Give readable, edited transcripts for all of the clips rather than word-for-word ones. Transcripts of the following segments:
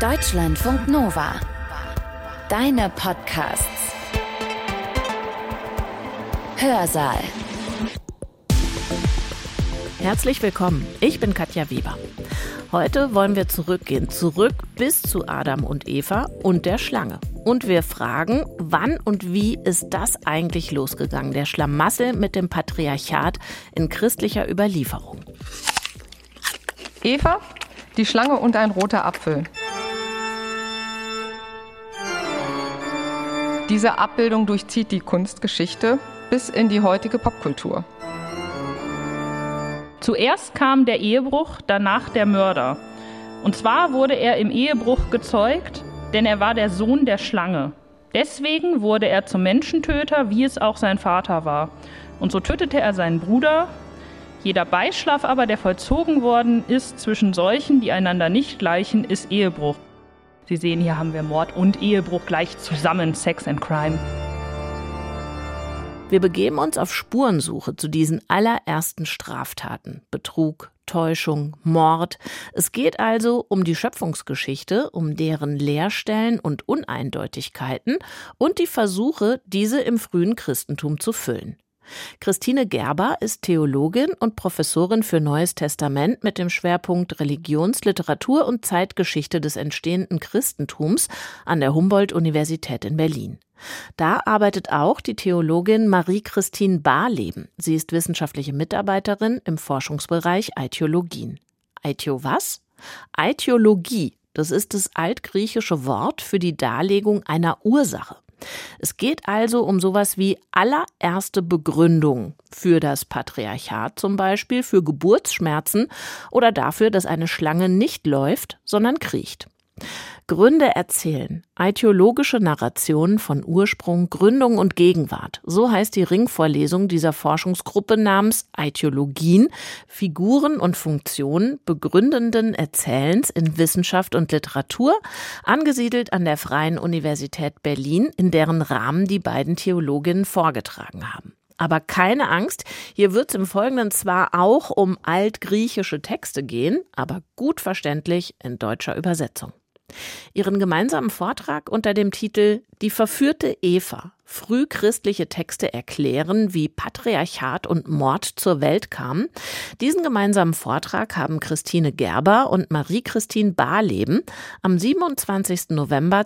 Deutschlandfunk Nova. Deine Podcasts. Hörsaal. Herzlich willkommen, ich bin Katja Weber. Heute wollen wir zurück bis zu Adam und Eva und der Schlange. Und wir fragen, wann und wie ist das eigentlich losgegangen, der Schlamassel mit dem Patriarchat in christlicher Überlieferung? Eva, die Schlange und ein roter Apfel. Diese Abbildung durchzieht die Kunstgeschichte bis in die heutige Popkultur. Zuerst kam der Ehebruch, danach der Mörder. Und zwar wurde er im Ehebruch gezeugt, denn er war der Sohn der Schlange. Deswegen wurde er zum Menschentöter, wie es auch sein Vater war. Und so tötete er seinen Bruder. Jeder Beischlaf aber, der vollzogen worden ist zwischen solchen, die einander nicht gleichen, ist Ehebruch. Sie sehen, hier haben wir Mord und Ehebruch gleich zusammen, Sex and Crime. Wir begeben uns auf Spurensuche zu diesen allerersten Straftaten. Betrug, Täuschung, Mord. Es geht also um die Schöpfungsgeschichte, um deren Leerstellen und Uneindeutigkeiten und die Versuche, diese im frühen Christentum zu füllen. Christine Gerber ist Theologin und Professorin für Neues Testament mit dem Schwerpunkt Religions-, Literatur- und Zeitgeschichte des entstehenden Christentums an der Humboldt-Universität in Berlin. Da arbeitet auch die Theologin Marie-Christine Barleben. Sie ist wissenschaftliche Mitarbeiterin im Forschungsbereich Aitiologien. Aitio was? Aitiologie, das ist das altgriechische Wort für die Darlegung einer Ursache. Es geht also um sowas wie allererste Begründung für das Patriarchat, zum Beispiel für Geburtsschmerzen oder dafür, dass eine Schlange nicht läuft, sondern kriecht. Gründe erzählen, aitiologische Narrationen von Ursprung, Gründung und Gegenwart. So heißt die Ringvorlesung dieser Forschungsgruppe namens Aitiologien, Figuren und Funktionen begründenden Erzählens in Wissenschaft und Literatur, angesiedelt an der Freien Universität Berlin, in deren Rahmen die beiden Theologinnen vorgetragen haben. Aber keine Angst, hier wird es im Folgenden zwar auch um altgriechische Texte gehen, aber gut verständlich in deutscher Übersetzung. Ihren gemeinsamen Vortrag unter dem Titel »Die verführte Eva. Frühchristliche Texte erklären, wie Patriarchat und Mord zur Welt kamen«. Diesen gemeinsamen Vortrag haben Christine Gerber und Marie-Christine Barleben am 27. November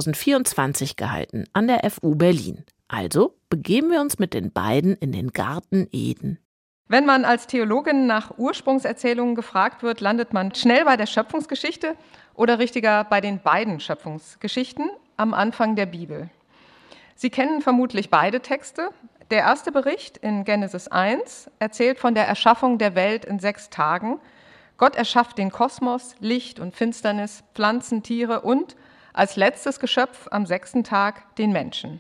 2024 gehalten an der FU Berlin. Also begeben wir uns mit den beiden in den Garten Eden. Wenn man als Theologin nach Ursprungserzählungen gefragt wird, landet man schnell bei der Schöpfungsgeschichte oder richtiger bei den beiden Schöpfungsgeschichten am Anfang der Bibel. Sie kennen vermutlich beide Texte. Der erste Bericht in Genesis 1 erzählt von der Erschaffung der Welt in 6 Tagen. Gott erschafft den Kosmos, Licht und Finsternis, Pflanzen, Tiere und als letztes Geschöpf am 6. Tag den Menschen.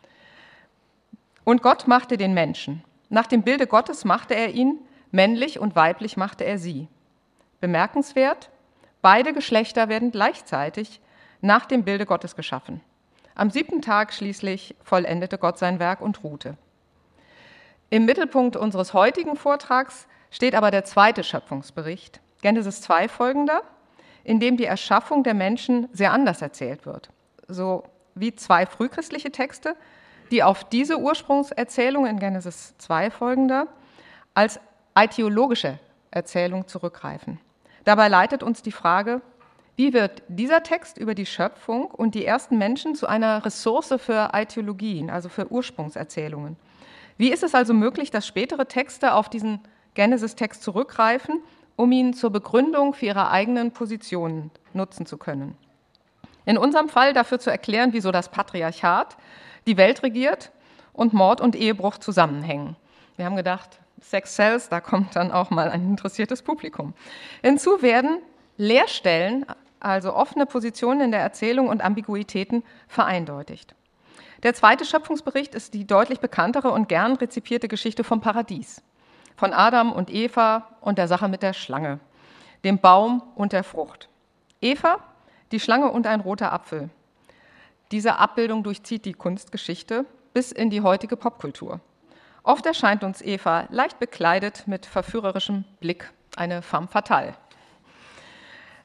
Und Gott machte den Menschen. Nach dem Bilde Gottes machte er ihn, männlich und weiblich machte er sie. Bemerkenswert, beide Geschlechter werden gleichzeitig nach dem Bilde Gottes geschaffen. Am 7. Tag schließlich vollendete Gott sein Werk und ruhte. Im Mittelpunkt unseres heutigen Vortrags steht aber der zweite Schöpfungsbericht, Genesis 2 folgender, in dem die Erschaffung der Menschen sehr anders erzählt wird. So wie 2 frühchristliche Texte, die auf diese Ursprungserzählung in Genesis 2 folgender als aitiologische Erzählung zurückgreifen. Dabei leitet uns die Frage, wie wird dieser Text über die Schöpfung und die ersten Menschen zu einer Ressource für Aitiologien, also für Ursprungserzählungen? Wie ist es also möglich, dass spätere Texte auf diesen Genesis-Text zurückgreifen, um ihn zur Begründung für ihre eigenen Positionen nutzen zu können? In unserem Fall dafür zu erklären, wieso das Patriarchat die Welt regiert und Mord und Ehebruch zusammenhängen. Wir haben gedacht, Sex sells, da kommt dann auch mal ein interessiertes Publikum. Hinzu werden Leerstellen, also offene Positionen in der Erzählung und Ambiguitäten vereindeutigt. Der zweite Schöpfungsbericht ist die deutlich bekanntere und gern rezipierte Geschichte vom Paradies, von Adam und Eva und der Sache mit der Schlange, dem Baum und der Frucht. Eva, die Schlange und ein roter Apfel. Diese Abbildung durchzieht die Kunstgeschichte bis in die heutige Popkultur. Oft erscheint uns Eva leicht bekleidet mit verführerischem Blick, eine femme fatale.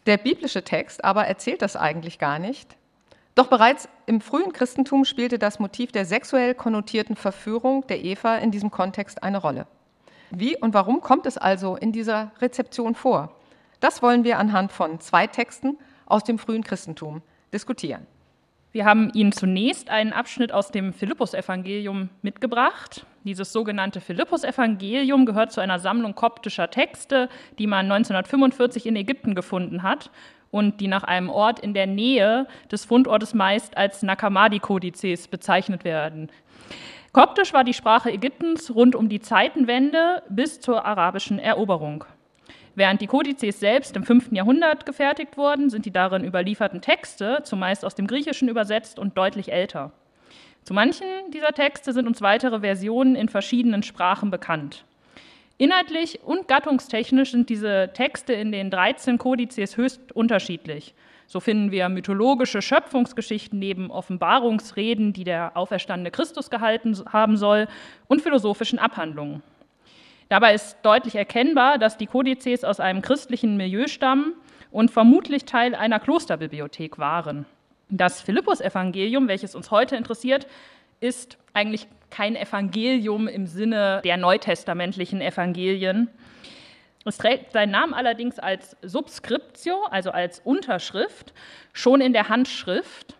Der biblische Text aber erzählt das eigentlich gar nicht. Doch bereits im frühen Christentum spielte das Motiv der sexuell konnotierten Verführung der Eva in diesem Kontext eine Rolle. Wie und warum kommt es also in dieser Rezeption vor? Das wollen wir anhand von 2 Texten aus dem frühen Christentum diskutieren. Wir haben Ihnen zunächst einen Abschnitt aus dem Philippusevangelium mitgebracht. Dieses sogenannte Philippusevangelium gehört zu einer Sammlung koptischer Texte, die man 1945 in Ägypten gefunden hat und die nach einem Ort in der Nähe des Fundortes meist als Nakamadi-Kodizes bezeichnet werden. Koptisch war die Sprache Ägyptens rund um die Zeitenwende bis zur arabischen Eroberung. Während die Kodizes selbst im 5. Jahrhundert gefertigt wurden, sind die darin überlieferten Texte zumeist aus dem Griechischen übersetzt und deutlich älter. Zu manchen dieser Texte sind uns weitere Versionen in verschiedenen Sprachen bekannt. Inhaltlich und gattungstechnisch sind diese Texte in den 13 Kodizes höchst unterschiedlich. So finden wir mythologische Schöpfungsgeschichten neben Offenbarungsreden, die der auferstandene Christus gehalten haben soll, und philosophischen Abhandlungen. Dabei ist deutlich erkennbar, dass die Kodizes aus einem christlichen Milieu stammen und vermutlich Teil einer Klosterbibliothek waren. Das Philippusevangelium, welches uns heute interessiert, ist eigentlich kein Evangelium im Sinne der neutestamentlichen Evangelien. Es trägt seinen Namen allerdings als Subscriptio, also als Unterschrift, schon in der Handschrift.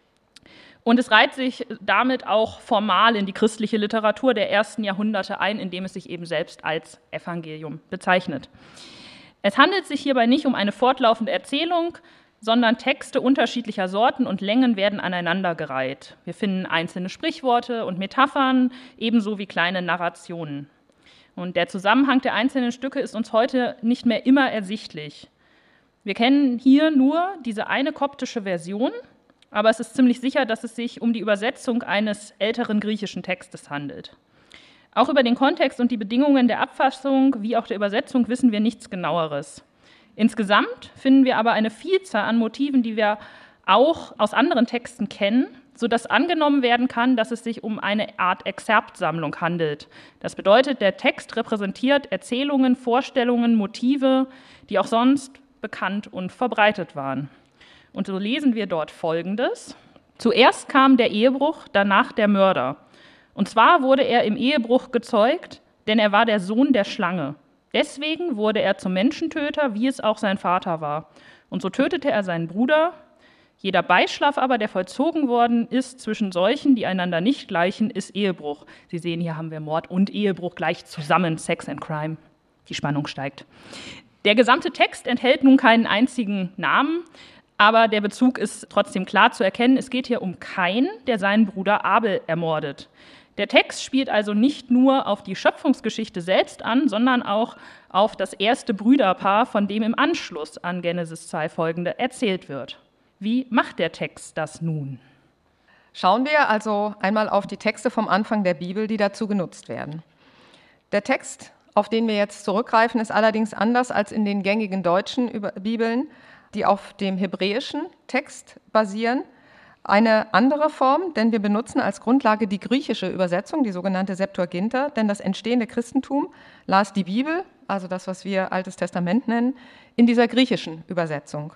Und es reiht sich damit auch formal in die christliche Literatur der ersten Jahrhunderte ein, indem es sich eben selbst als Evangelium bezeichnet. Es handelt sich hierbei nicht um eine fortlaufende Erzählung, sondern Texte unterschiedlicher Sorten und Längen werden aneinandergereiht. Wir finden einzelne Sprichworte und Metaphern, ebenso wie kleine Narrationen. Und der Zusammenhang der einzelnen Stücke ist uns heute nicht mehr immer ersichtlich. Wir kennen hier nur diese eine koptische Version, aber es ist ziemlich sicher, dass es sich um die Übersetzung eines älteren griechischen Textes handelt. Auch über den Kontext und die Bedingungen der Abfassung wie auch der Übersetzung wissen wir nichts Genaueres. Insgesamt finden wir aber eine Vielzahl an Motiven, die wir auch aus anderen Texten kennen, sodass angenommen werden kann, dass es sich um eine Art Exzerptsammlung handelt. Das bedeutet, der Text repräsentiert Erzählungen, Vorstellungen, Motive, die auch sonst bekannt und verbreitet waren. Und so lesen wir dort Folgendes. Zuerst kam der Ehebruch, danach der Mörder. Und zwar wurde er im Ehebruch gezeugt, denn er war der Sohn der Schlange. Deswegen wurde er zum Menschentöter, wie es auch sein Vater war. Und so tötete er seinen Bruder. Jeder Beischlaf aber, der vollzogen worden ist zwischen solchen, die einander nicht gleichen, ist Ehebruch. Sie sehen, hier haben wir Mord und Ehebruch gleich zusammen, Sex and Crime. Die Spannung steigt. Der gesamte Text enthält nun keinen einzigen Namen, aber der Bezug ist trotzdem klar zu erkennen. Es geht hier um Kain, der seinen Bruder Abel ermordet. Der Text spielt also nicht nur auf die Schöpfungsgeschichte selbst an, sondern auch auf das erste Brüderpaar, von dem im Anschluss an Genesis 2 folgende erzählt wird. Wie macht der Text das nun? Schauen wir also einmal auf die Texte vom Anfang der Bibel, die dazu genutzt werden. Der Text, auf den wir jetzt zurückgreifen, ist allerdings anders als in den gängigen deutschen Bibeln, die auf dem hebräischen Text basieren. Eine andere Form, denn wir benutzen als Grundlage die griechische Übersetzung, die sogenannte Septuaginta, denn das entstehende Christentum las die Bibel, also das, was wir Altes Testament nennen, in dieser griechischen Übersetzung.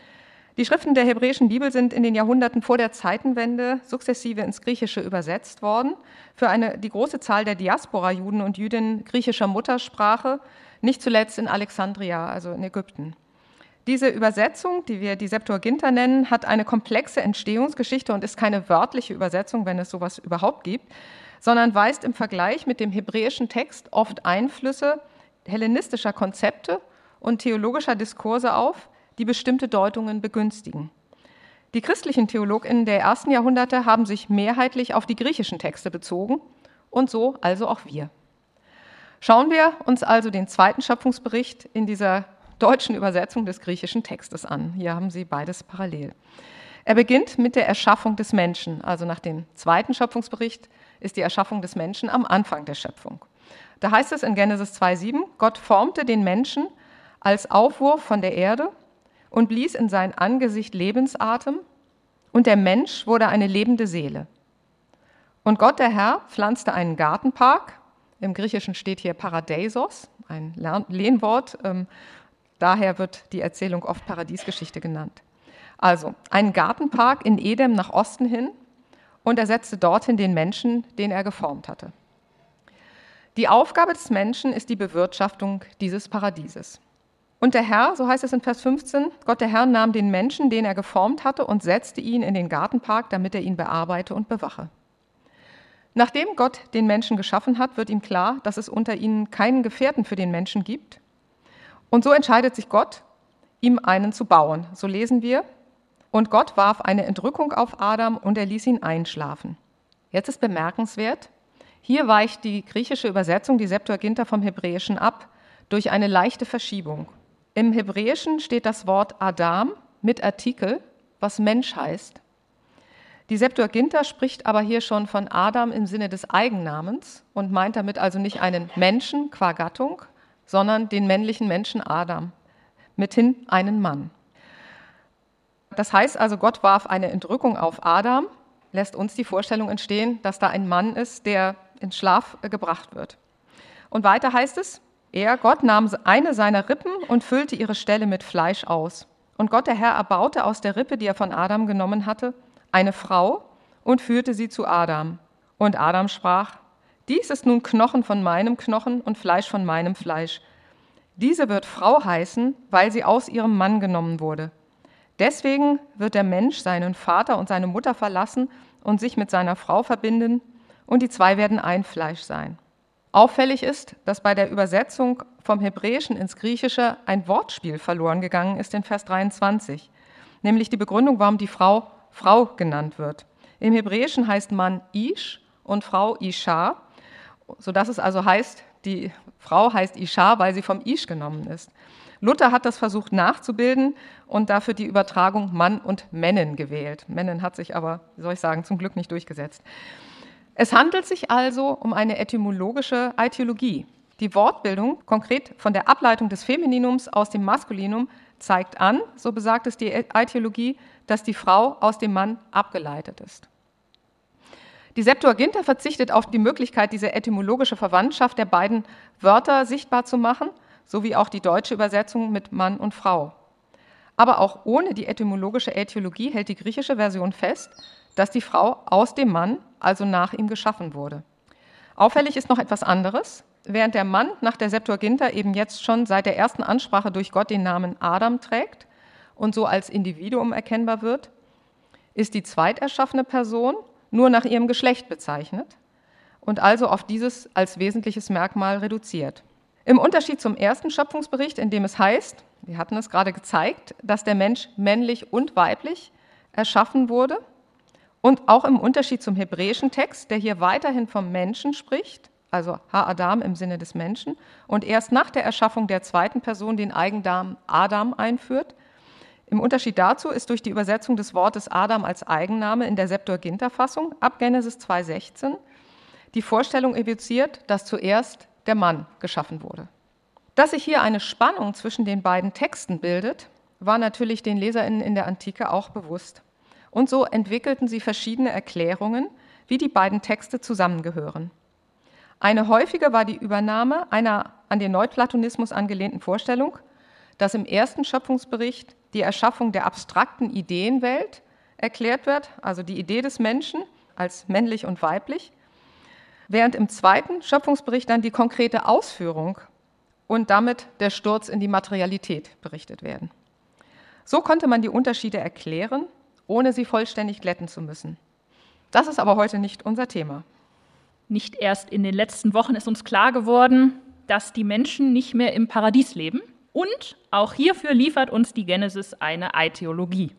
Die Schriften der hebräischen Bibel sind in den Jahrhunderten vor der Zeitenwende sukzessive ins Griechische übersetzt worden. Für die große Zahl der Diaspora-Juden und Jüdinnen griechischer Muttersprache, nicht zuletzt in Alexandria, also in Ägypten. Diese Übersetzung, die wir die Septuaginta nennen, hat eine komplexe Entstehungsgeschichte und ist keine wörtliche Übersetzung, wenn es sowas überhaupt gibt, sondern weist im Vergleich mit dem hebräischen Text oft Einflüsse hellenistischer Konzepte und theologischer Diskurse auf, die bestimmte Deutungen begünstigen. Die christlichen TheologInnen der ersten Jahrhunderte haben sich mehrheitlich auf die griechischen Texte bezogen und so also auch wir. Schauen wir uns also den zweiten Schöpfungsbericht in dieser deutschen Übersetzung des griechischen Textes an. Hier haben Sie beides parallel. Er beginnt mit der Erschaffung des Menschen. Also nach dem zweiten Schöpfungsbericht ist die Erschaffung des Menschen am Anfang der Schöpfung. Da heißt es in Genesis 2,7, Gott formte den Menschen als Aufwurf von der Erde und blies in sein Angesicht Lebensatem und der Mensch wurde eine lebende Seele. Und Gott, der Herr, pflanzte einen Gartenpark. Im Griechischen steht hier Paradeisos, ein Lehnwort, Daher wird die Erzählung oft Paradiesgeschichte genannt. Also einen Gartenpark in Edem nach Osten hin und er setzte dorthin den Menschen, den er geformt hatte. Die Aufgabe des Menschen ist die Bewirtschaftung dieses Paradieses. Und der Herr, so heißt es in Vers 15, Gott der Herr nahm den Menschen, den er geformt hatte, und setzte ihn in den Gartenpark, damit er ihn bearbeite und bewache. Nachdem Gott den Menschen geschaffen hat, wird ihm klar, dass es unter ihnen keinen Gefährten für den Menschen gibt. Und so entscheidet sich Gott, ihm einen zu bauen. So lesen wir, und Gott warf eine Entrückung auf Adam und er ließ ihn einschlafen. Jetzt ist bemerkenswert, hier weicht die griechische Übersetzung, die Septuaginta, vom Hebräischen ab, durch eine leichte Verschiebung. Im Hebräischen steht das Wort Adam mit Artikel, was Mensch heißt. Die Septuaginta spricht aber hier schon von Adam im Sinne des Eigennamens und meint damit also nicht einen Menschen qua Gattung, sondern den männlichen Menschen Adam, mithin einen Mann. Das heißt also, Gott warf eine Entrückung auf Adam, lässt uns die Vorstellung entstehen, dass da ein Mann ist, der in Schlaf gebracht wird. Und weiter heißt es, Gott nahm eine seiner Rippen und füllte ihre Stelle mit Fleisch aus. Und Gott der Herr erbaute aus der Rippe, die er von Adam genommen hatte, eine Frau und führte sie zu Adam. Und Adam sprach, dies ist nun Knochen von meinem Knochen und Fleisch von meinem Fleisch. Diese wird Frau heißen, weil sie aus ihrem Mann genommen wurde. Deswegen wird der Mensch seinen Vater und seine Mutter verlassen und sich mit seiner Frau verbinden, und die zwei werden ein Fleisch sein. Auffällig ist, dass bei der Übersetzung vom Hebräischen ins Griechische ein Wortspiel verloren gegangen ist in Vers 23, nämlich die Begründung, warum die Frau Frau genannt wird. Im Hebräischen heißt Mann Ish und Frau Isha, sodass es also heißt, die Frau heißt Isha, weil sie vom Ish genommen ist. Luther hat das versucht nachzubilden und dafür die Übertragung Mann und Männin gewählt. Männin hat sich aber, wie soll ich sagen, zum Glück nicht durchgesetzt. Es handelt sich also um eine etymologische Ätiologie. Die Wortbildung, konkret von der Ableitung des Femininums aus dem Maskulinum, zeigt an, so besagt es die Ätiologie, dass die Frau aus dem Mann abgeleitet ist. Die Septuaginta verzichtet auf die Möglichkeit, diese etymologische Verwandtschaft der beiden Wörter sichtbar zu machen, sowie auch die deutsche Übersetzung mit Mann und Frau. Aber auch ohne die etymologische Ätiologie hält die griechische Version fest, dass die Frau aus dem Mann, also nach ihm, geschaffen wurde. Auffällig ist noch etwas anderes. Während der Mann nach der Septuaginta eben jetzt schon seit der ersten Ansprache durch Gott den Namen Adam trägt und so als Individuum erkennbar wird, ist die zweiterschaffene Person nur nach ihrem Geschlecht bezeichnet und also auf dieses als wesentliches Merkmal reduziert. Im Unterschied zum ersten Schöpfungsbericht, in dem es heißt, wir hatten es gerade gezeigt, dass der Mensch männlich und weiblich erschaffen wurde, und auch im Unterschied zum hebräischen Text, der hier weiterhin vom Menschen spricht, also Ha-Adam im Sinne des Menschen, und erst nach der Erschaffung der zweiten Person den Eigennamen Adam einführt. Im Unterschied dazu ist durch die Übersetzung des Wortes Adam als Eigenname in der Septuaginta-Fassung ab Genesis 2,16 die Vorstellung evoziert, dass zuerst der Mann geschaffen wurde. Dass sich hier eine Spannung zwischen den beiden Texten bildet, war natürlich den LeserInnen in der Antike auch bewusst. Und so entwickelten sie verschiedene Erklärungen, wie die beiden Texte zusammengehören. Eine häufige war die Übernahme einer an den Neuplatonismus angelehnten Vorstellung, dass im ersten Schöpfungsbericht die Erschaffung der abstrakten Ideenwelt erklärt wird, also die Idee des Menschen als männlich und weiblich, während im zweiten Schöpfungsbericht dann die konkrete Ausführung und damit der Sturz in die Materialität berichtet werden. So konnte man die Unterschiede erklären, ohne sie vollständig glätten zu müssen. Das ist aber heute nicht unser Thema. Nicht erst in den letzten Wochen ist uns klar geworden, dass die Menschen nicht mehr im Paradies leben. Und auch hierfür liefert uns die Genesis eine Ätiologie.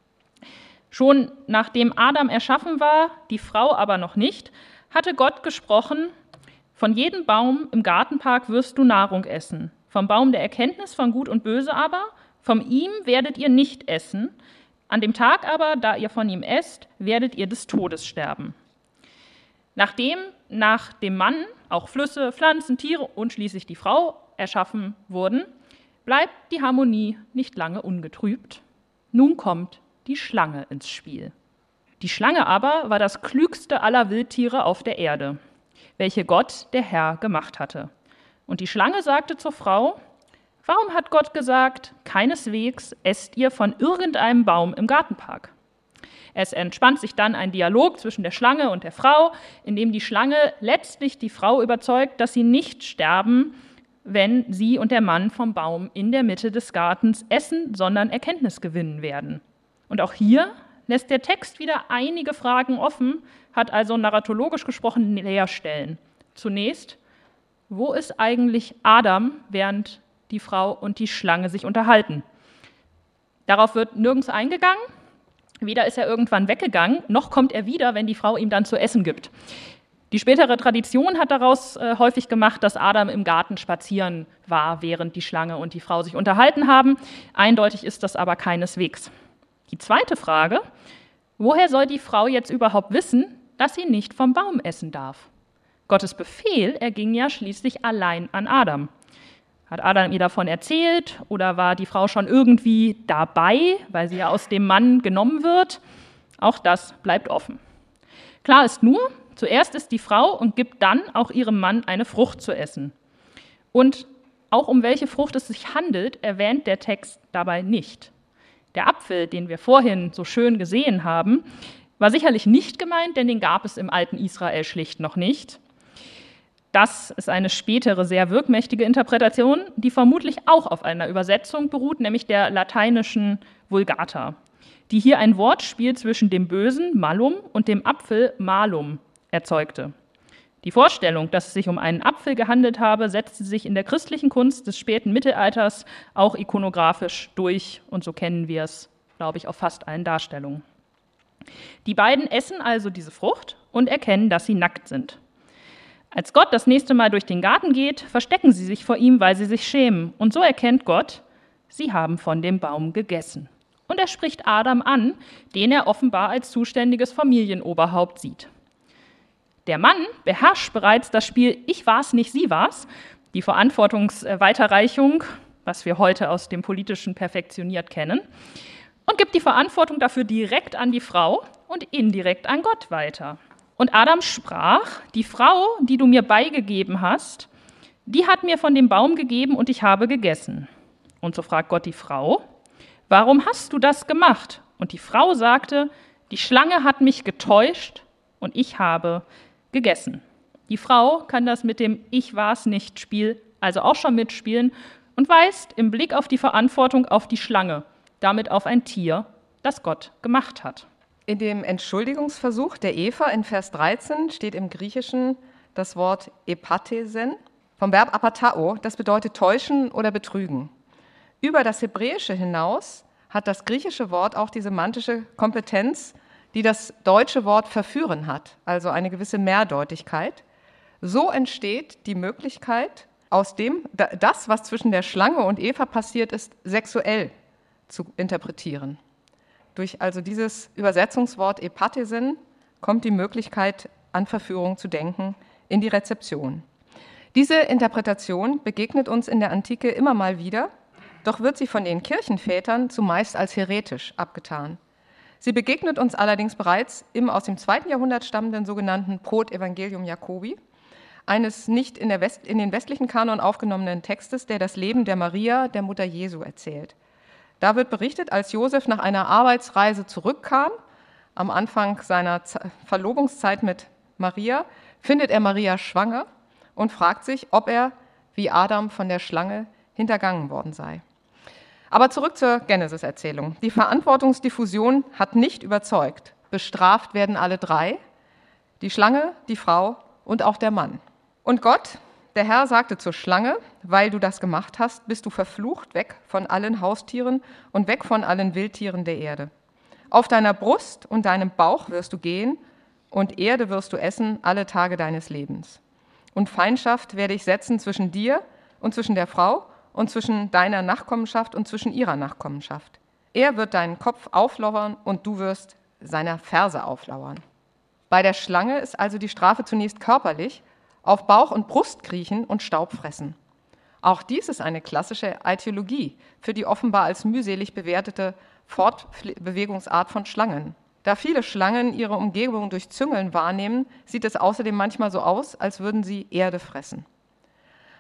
Schon nachdem Adam erschaffen war, die Frau aber noch nicht, hatte Gott gesprochen, von jedem Baum im Gartenpark wirst du Nahrung essen. Vom Baum der Erkenntnis von Gut und Böse aber, von ihm werdet ihr nicht essen. An dem Tag aber, da ihr von ihm esst, werdet ihr des Todes sterben. Nachdem nach dem Mann auch Flüsse, Pflanzen, Tiere und schließlich die Frau erschaffen wurden, bleibt die Harmonie nicht lange ungetrübt. Nun kommt die Schlange ins Spiel. Die Schlange aber war das klügste aller Wildtiere auf der Erde, welche Gott, der Herr, gemacht hatte. Und die Schlange sagte zur Frau, Warum hat Gott gesagt, keineswegs esst ihr von irgendeinem Baum im Gartenpark? Es entspannt sich dann ein Dialog zwischen der Schlange und der Frau, in dem die Schlange letztlich die Frau überzeugt, dass sie nicht sterben, wenn sie und der Mann vom Baum in der Mitte des Gartens essen, sondern Erkenntnis gewinnen werden. Und auch hier lässt der Text wieder einige Fragen offen, hat also narratologisch gesprochen Leerstellen. Zunächst, wo ist eigentlich Adam, während die Frau und die Schlange sich unterhalten? Darauf wird nirgends eingegangen. Weder ist er irgendwann weggegangen, noch kommt er wieder, wenn die Frau ihm dann zu essen gibt. Die spätere Tradition hat daraus häufig gemacht, dass Adam im Garten spazieren war, während die Schlange und die Frau sich unterhalten haben. Eindeutig ist das aber keineswegs. Die zweite Frage, woher soll die Frau jetzt überhaupt wissen, dass sie nicht vom Baum essen darf? Gottes Befehl erging ja schließlich allein an Adam. Hat Adam ihr davon erzählt oder war die Frau schon irgendwie dabei, weil sie ja aus dem Mann genommen wird? Auch das bleibt offen. Klar ist nur, zuerst ist die Frau und gibt dann auch ihrem Mann eine Frucht zu essen. Und auch um welche Frucht es sich handelt, erwähnt der Text dabei nicht. Der Apfel, den wir vorhin so schön gesehen haben, war sicherlich nicht gemeint, denn den gab es im alten Israel schlicht noch nicht. Das ist eine spätere, sehr wirkmächtige Interpretation, die vermutlich auch auf einer Übersetzung beruht, nämlich der lateinischen Vulgata, die hier ein Wortspiel zwischen dem Bösen, Malum, und dem Apfel, Malum, erzeugte. Die Vorstellung, dass es sich um einen Apfel gehandelt habe, setzte sich in der christlichen Kunst des späten Mittelalters auch ikonografisch durch, und so kennen wir es, glaube ich, auf fast allen Darstellungen. Die beiden essen also diese Frucht und erkennen, dass sie nackt sind. Als Gott das nächste Mal durch den Garten geht, verstecken sie sich vor ihm, weil sie sich schämen. Und so erkennt Gott, sie haben von dem Baum gegessen. Und er spricht Adam an, den er offenbar als zuständiges Familienoberhaupt sieht. Der Mann beherrscht bereits das Spiel Ich war's nicht, sie war's, die Verantwortungsweiterreichung, was wir heute aus dem Politischen perfektioniert kennen, und gibt die Verantwortung dafür direkt an die Frau und indirekt an Gott weiter. Und Adam sprach, die Frau, die du mir beigegeben hast, die hat mir von dem Baum gegeben und ich habe gegessen. Und so fragt Gott die Frau, warum hast du das gemacht? Und die Frau sagte, die Schlange hat mich getäuscht und ich habe gegessen. Die Frau kann das mit dem Ich war's nicht Spiel also auch schon mitspielen und weist im Blick auf die Verantwortung auf die Schlange, damit auf ein Tier, das Gott gemacht hat. In dem Entschuldigungsversuch der Eva in Vers 13 steht im Griechischen das Wort epatesen vom Verb apatao, das bedeutet täuschen oder betrügen. Über das Hebräische hinaus hat das griechische Wort auch die semantische Kompetenz, die das deutsche Wort verführen hat, also eine gewisse Mehrdeutigkeit. So entsteht die Möglichkeit, aus dem das, was zwischen der Schlange und Eva passiert ist, sexuell zu interpretieren. Durch also dieses Übersetzungswort epatesen kommt die Möglichkeit, an Verführung zu denken, in die Rezeption. Diese Interpretation begegnet uns in der Antike immer mal wieder, doch wird sie von den Kirchenvätern zumeist als heretisch abgetan. Sie begegnet uns allerdings bereits im aus dem 2. Jahrhundert stammenden sogenannten Protevangelium Jacobi, eines nicht in den westlichen Kanon aufgenommenen Textes, der das Leben der Maria, der Mutter Jesu, erzählt. Da wird berichtet, als Josef nach einer Arbeitsreise zurückkam, am Anfang seiner Verlobungszeit mit Maria, findet er Maria schwanger und fragt sich, ob er, wie Adam, von der Schlange hintergangen worden sei. Aber zurück zur Genesis-Erzählung. Die Verantwortungsdiffusion hat nicht überzeugt. Bestraft werden alle drei, die Schlange, die Frau und auch der Mann. Und Gott, der Herr, sagte zur Schlange, weil du das gemacht hast, bist du verflucht, weg von allen Haustieren und weg von allen Wildtieren der Erde. Auf deiner Brust und deinem Bauch wirst du gehen und Erde wirst du essen alle Tage deines Lebens. Und Feindschaft werde ich setzen zwischen dir und zwischen der Frau und zwischen deiner Nachkommenschaft und zwischen ihrer Nachkommenschaft. Er wird deinen Kopf auflauern und du wirst seiner Ferse auflauern. Bei der Schlange ist also die Strafe zunächst körperlich, auf Bauch und Brust kriechen und Staub fressen. Auch dies ist eine klassische Ätiologie für die offenbar als mühselig bewertete Fortbewegungsart von Schlangen. Da viele Schlangen ihre Umgebung durch Züngeln wahrnehmen, sieht es außerdem manchmal so aus, als würden sie Erde fressen.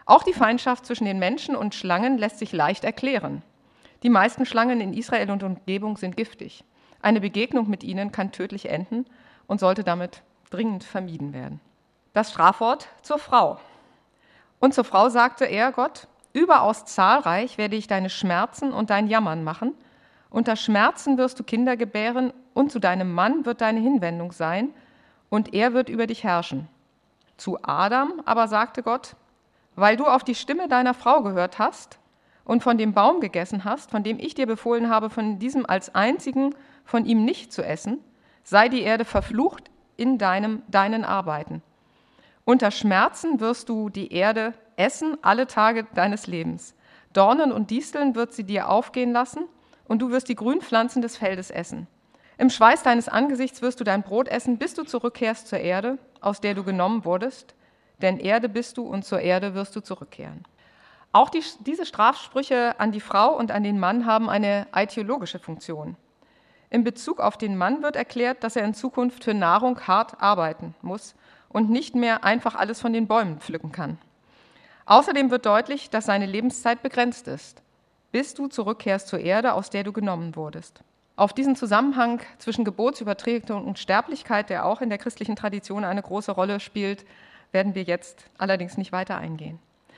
Auch die Feindschaft zwischen den Menschen und Schlangen lässt sich leicht erklären. Die meisten Schlangen in Israel und Umgebung sind giftig. Eine Begegnung mit ihnen kann tödlich enden und sollte damit dringend vermieden werden. Das Strafwort zur Frau. Und zur Frau sagte er, Gott, überaus zahlreich werde ich deine Schmerzen und dein Jammern machen. Unter Schmerzen wirst du Kinder gebären und zu deinem Mann wird deine Hinwendung sein und er wird über dich herrschen. Zu Adam aber sagte Gott, weil du auf die Stimme deiner Frau gehört hast und von dem Baum gegessen hast, von dem ich dir befohlen habe, von diesem als einzigen von ihm nicht zu essen, sei die Erde verflucht in deinen Arbeiten. Unter Schmerzen wirst du die Erde essen alle Tage deines Lebens. Dornen und Disteln wird sie dir aufgehen lassen und du wirst die Grünpflanzen des Feldes essen. Im Schweiß deines Angesichts wirst du dein Brot essen, bis du zurückkehrst zur Erde, aus der du genommen wurdest, denn Erde bist du und zur Erde wirst du zurückkehren. Auch diese Strafsprüche an die Frau und an den Mann haben eine ideologische Funktion. In Bezug auf den Mann wird erklärt, dass er in Zukunft für Nahrung hart arbeiten muss und nicht mehr einfach alles von den Bäumen pflücken kann. Außerdem wird deutlich, dass seine Lebenszeit begrenzt ist, bis du zurückkehrst zur Erde, aus der du genommen wurdest. Auf diesen Zusammenhang zwischen Geburtsübertretung und Sterblichkeit, der auch in der christlichen Tradition eine große Rolle spielt, werden wir jetzt allerdings nicht weiter eingehen.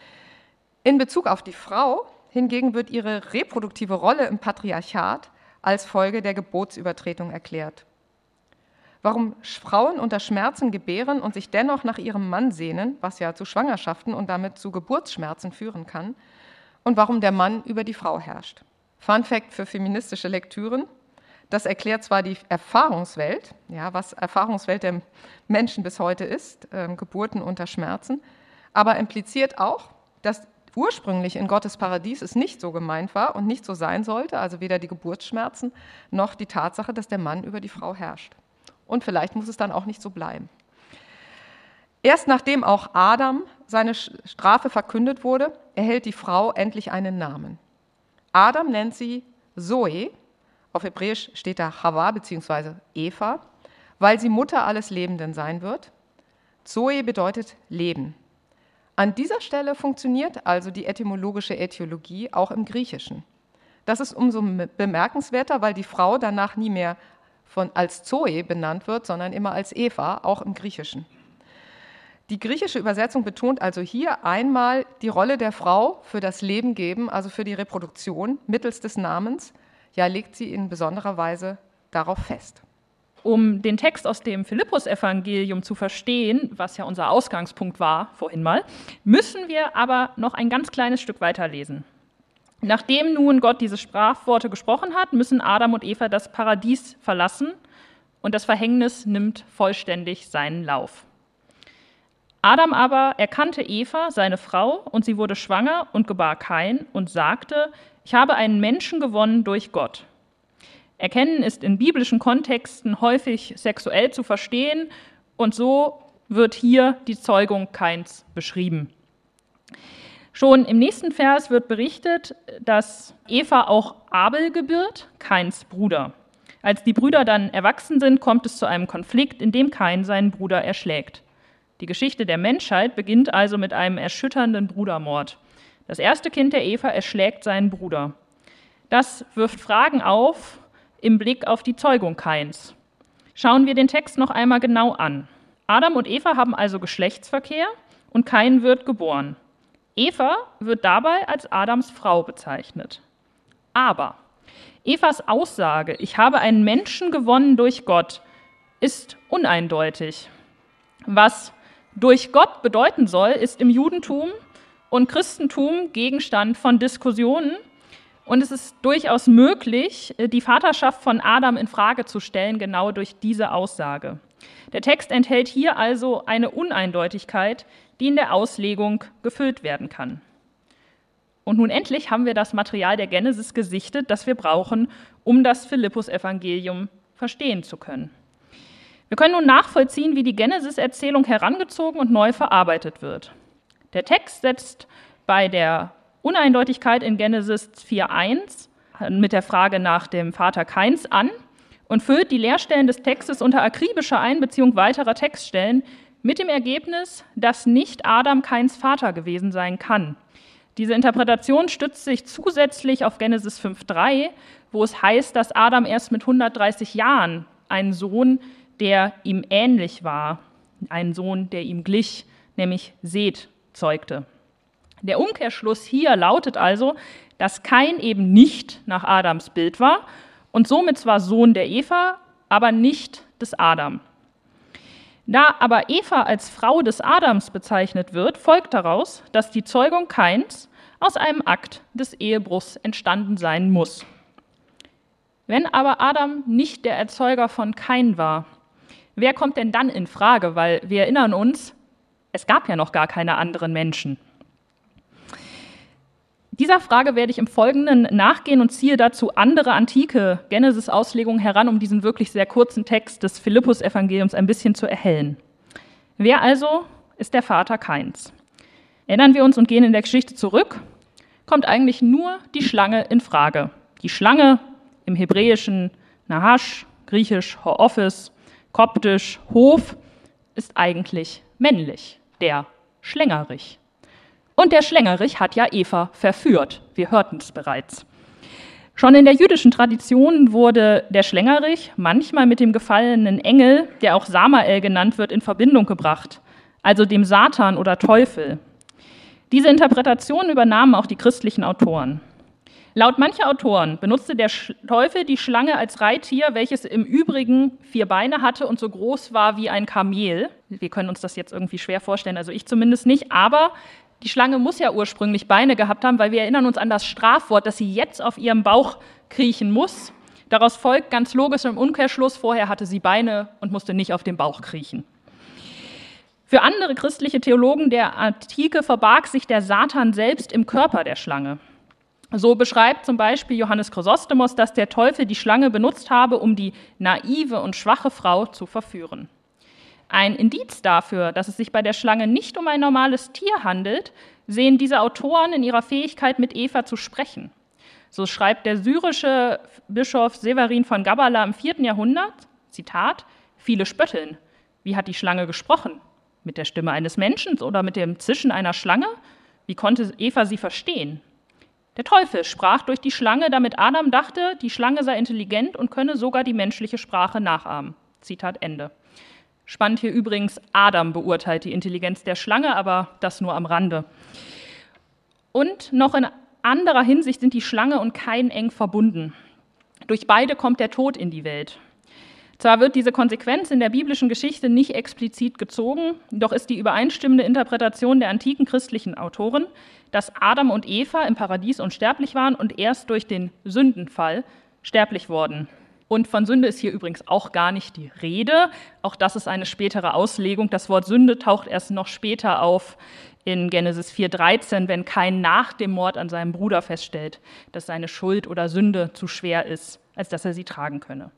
In Bezug auf die Frau hingegen wird ihre reproduktive Rolle im Patriarchat als Folge der Geburtsübertretung erklärt. Warum Frauen unter Schmerzen gebären und sich dennoch nach ihrem Mann sehnen, was ja zu Schwangerschaften und damit zu Geburtsschmerzen führen kann, und warum der Mann über die Frau herrscht. Fun Fact für feministische Lektüren: Das erklärt zwar die Erfahrungswelt, ja, was Erfahrungswelt der Menschen bis heute ist, Geburten unter Schmerzen, aber impliziert auch, dass ursprünglich in Gottes Paradies es nicht so gemeint war und nicht so sein sollte, also weder die Geburtsschmerzen noch die Tatsache, dass der Mann über die Frau herrscht. Und vielleicht muss es dann auch nicht so bleiben. Erst nachdem auch Adam seine Strafe verkündet wurde, erhält die Frau endlich einen Namen. Adam nennt sie Zoe, auf Hebräisch steht da Chava bzw. Eva, weil sie Mutter alles Lebenden sein wird. Zoe bedeutet Leben. An dieser Stelle funktioniert also die etymologische Ätiologie auch im Griechischen. Das ist umso bemerkenswerter, weil die Frau danach nie mehr als Zoe benannt wird, sondern immer als Eva, auch im Griechischen. Die griechische Übersetzung betont also hier einmal die Rolle der Frau für das Leben geben, also für die Reproduktion mittels des Namens, ja, legt sie in besonderer Weise darauf fest. Um den Text aus dem Philippus-Evangelium zu verstehen, was ja unser Ausgangspunkt war, vorhin mal, müssen wir aber noch ein ganz kleines Stück weiterlesen. Nachdem nun Gott diese Strafworte gesprochen hat, müssen Adam und Eva das Paradies verlassen und das Verhängnis nimmt vollständig seinen Lauf. Adam aber erkannte Eva, seine Frau, und sie wurde schwanger und gebar Kain und sagte, ich habe einen Menschen gewonnen durch Gott. Erkennen ist in biblischen Kontexten häufig sexuell zu verstehen und so wird hier die Zeugung Kains beschrieben. Schon im nächsten Vers wird berichtet, dass Eva auch Abel gebiert, Kains Bruder. Als die Brüder dann erwachsen sind, kommt es zu einem Konflikt, in dem Kain seinen Bruder erschlägt. Die Geschichte der Menschheit beginnt also mit einem erschütternden Brudermord. Das erste Kind der Eva erschlägt seinen Bruder. Das wirft Fragen auf im Blick auf die Zeugung Kains. Schauen wir den Text noch einmal genau an. Adam und Eva haben also Geschlechtsverkehr und Kain wird geboren. Eva wird dabei als Adams Frau bezeichnet. Aber Evas Aussage, ich habe einen Menschen gewonnen durch Gott, ist uneindeutig. Was durch Gott bedeuten soll, ist im Judentum und Christentum Gegenstand von Diskussionen. Und es ist durchaus möglich, die Vaterschaft von Adam in Frage zu stellen, genau durch diese Aussage. Der Text enthält hier also eine Uneindeutigkeit, die in der Auslegung gefüllt werden kann. Und nun endlich haben wir das Material der Genesis gesichtet, das wir brauchen, um das Philippus-Evangelium verstehen zu können. Wir können nun nachvollziehen, wie die Genesis-Erzählung herangezogen und neu verarbeitet wird. Der Text setzt bei der Uneindeutigkeit in Genesis 4,1 mit der Frage nach dem Vater Kains an und füllt die Leerstellen des Textes unter akribischer Einbeziehung weiterer Textstellen mit dem Ergebnis, dass nicht Adam Kains Vater gewesen sein kann. Diese Interpretation stützt sich zusätzlich auf Genesis 5,3, wo es heißt, dass Adam erst mit 130 Jahren einen Sohn, der ihm ähnlich war, einen Sohn, der ihm glich, nämlich Seth, zeugte. Der Umkehrschluss hier lautet also, dass Kain eben nicht nach Adams Bild war und somit zwar Sohn der Eva, aber nicht des Adam. Da aber Eva als Frau des Adams bezeichnet wird, folgt daraus, dass die Zeugung Kains aus einem Akt des Ehebruchs entstanden sein muss. Wenn aber Adam nicht der Erzeuger von Kain war, wer kommt denn dann in Frage? Weil wir erinnern uns, es gab ja noch gar keine anderen Menschen. Dieser Frage werde ich im Folgenden nachgehen und ziehe dazu andere antike Genesis-Auslegungen heran, um diesen wirklich sehr kurzen Text des Philippus-Evangeliums ein bisschen zu erhellen. Wer also ist der Vater Kains? Erinnern wir uns und gehen in der Geschichte zurück, kommt eigentlich nur die Schlange in Frage. Die Schlange im Hebräischen Nahash, griechisch Ho'ophis, koptisch Hof, ist eigentlich männlich, der Schlängerich. Und der Schlängerich hat ja Eva verführt. Wir hörten es bereits. Schon in der jüdischen Tradition wurde der Schlängerich manchmal mit dem gefallenen Engel, der auch Samael genannt wird, in Verbindung gebracht, also dem Satan oder Teufel. Diese Interpretation übernahmen auch die christlichen Autoren. Laut mancher Autoren benutzte der Teufel die Schlange als Reittier, welches im Übrigen 4 Beine hatte und so groß war wie ein Kamel. Wir können uns das jetzt irgendwie schwer vorstellen, also ich zumindest nicht, aber die Schlange muss ja ursprünglich Beine gehabt haben, weil wir erinnern uns an das Strafwort, dass sie jetzt auf ihrem Bauch kriechen muss. Daraus folgt ganz logisch im Umkehrschluss, vorher hatte sie Beine und musste nicht auf dem Bauch kriechen. Für andere christliche Theologen der Antike verbarg sich der Satan selbst im Körper der Schlange. So beschreibt zum Beispiel Johannes Chrysostomos, dass der Teufel die Schlange benutzt habe, um die naive und schwache Frau zu verführen. Ein Indiz dafür, dass es sich bei der Schlange nicht um ein normales Tier handelt, sehen diese Autoren in ihrer Fähigkeit, mit Eva zu sprechen. So schreibt der syrische Bischof Severin von Gabala im 4. Jahrhundert, Zitat, viele spötteln. Wie hat die Schlange gesprochen? Mit der Stimme eines Menschen oder mit dem Zischen einer Schlange? Wie konnte Eva sie verstehen? Der Teufel sprach durch die Schlange, damit Adam dachte, die Schlange sei intelligent und könne sogar die menschliche Sprache nachahmen. Zitat Ende. Spannend hier übrigens, Adam beurteilt die Intelligenz der Schlange, aber das nur am Rande. Und noch in anderer Hinsicht sind die Schlange und Kain eng verbunden. Durch beide kommt der Tod in die Welt. Zwar wird diese Konsequenz in der biblischen Geschichte nicht explizit gezogen, doch ist die übereinstimmende Interpretation der antiken christlichen Autoren, dass Adam und Eva im Paradies unsterblich waren und erst durch den Sündenfall sterblich wurden. Und von Sünde ist hier übrigens auch gar nicht die Rede. Auch das ist eine spätere Auslegung. Das Wort Sünde taucht erst noch später auf in Genesis 4,13, wenn Kain nach dem Mord an seinem Bruder feststellt, dass seine Schuld oder Sünde zu schwer ist, als dass er sie tragen könne.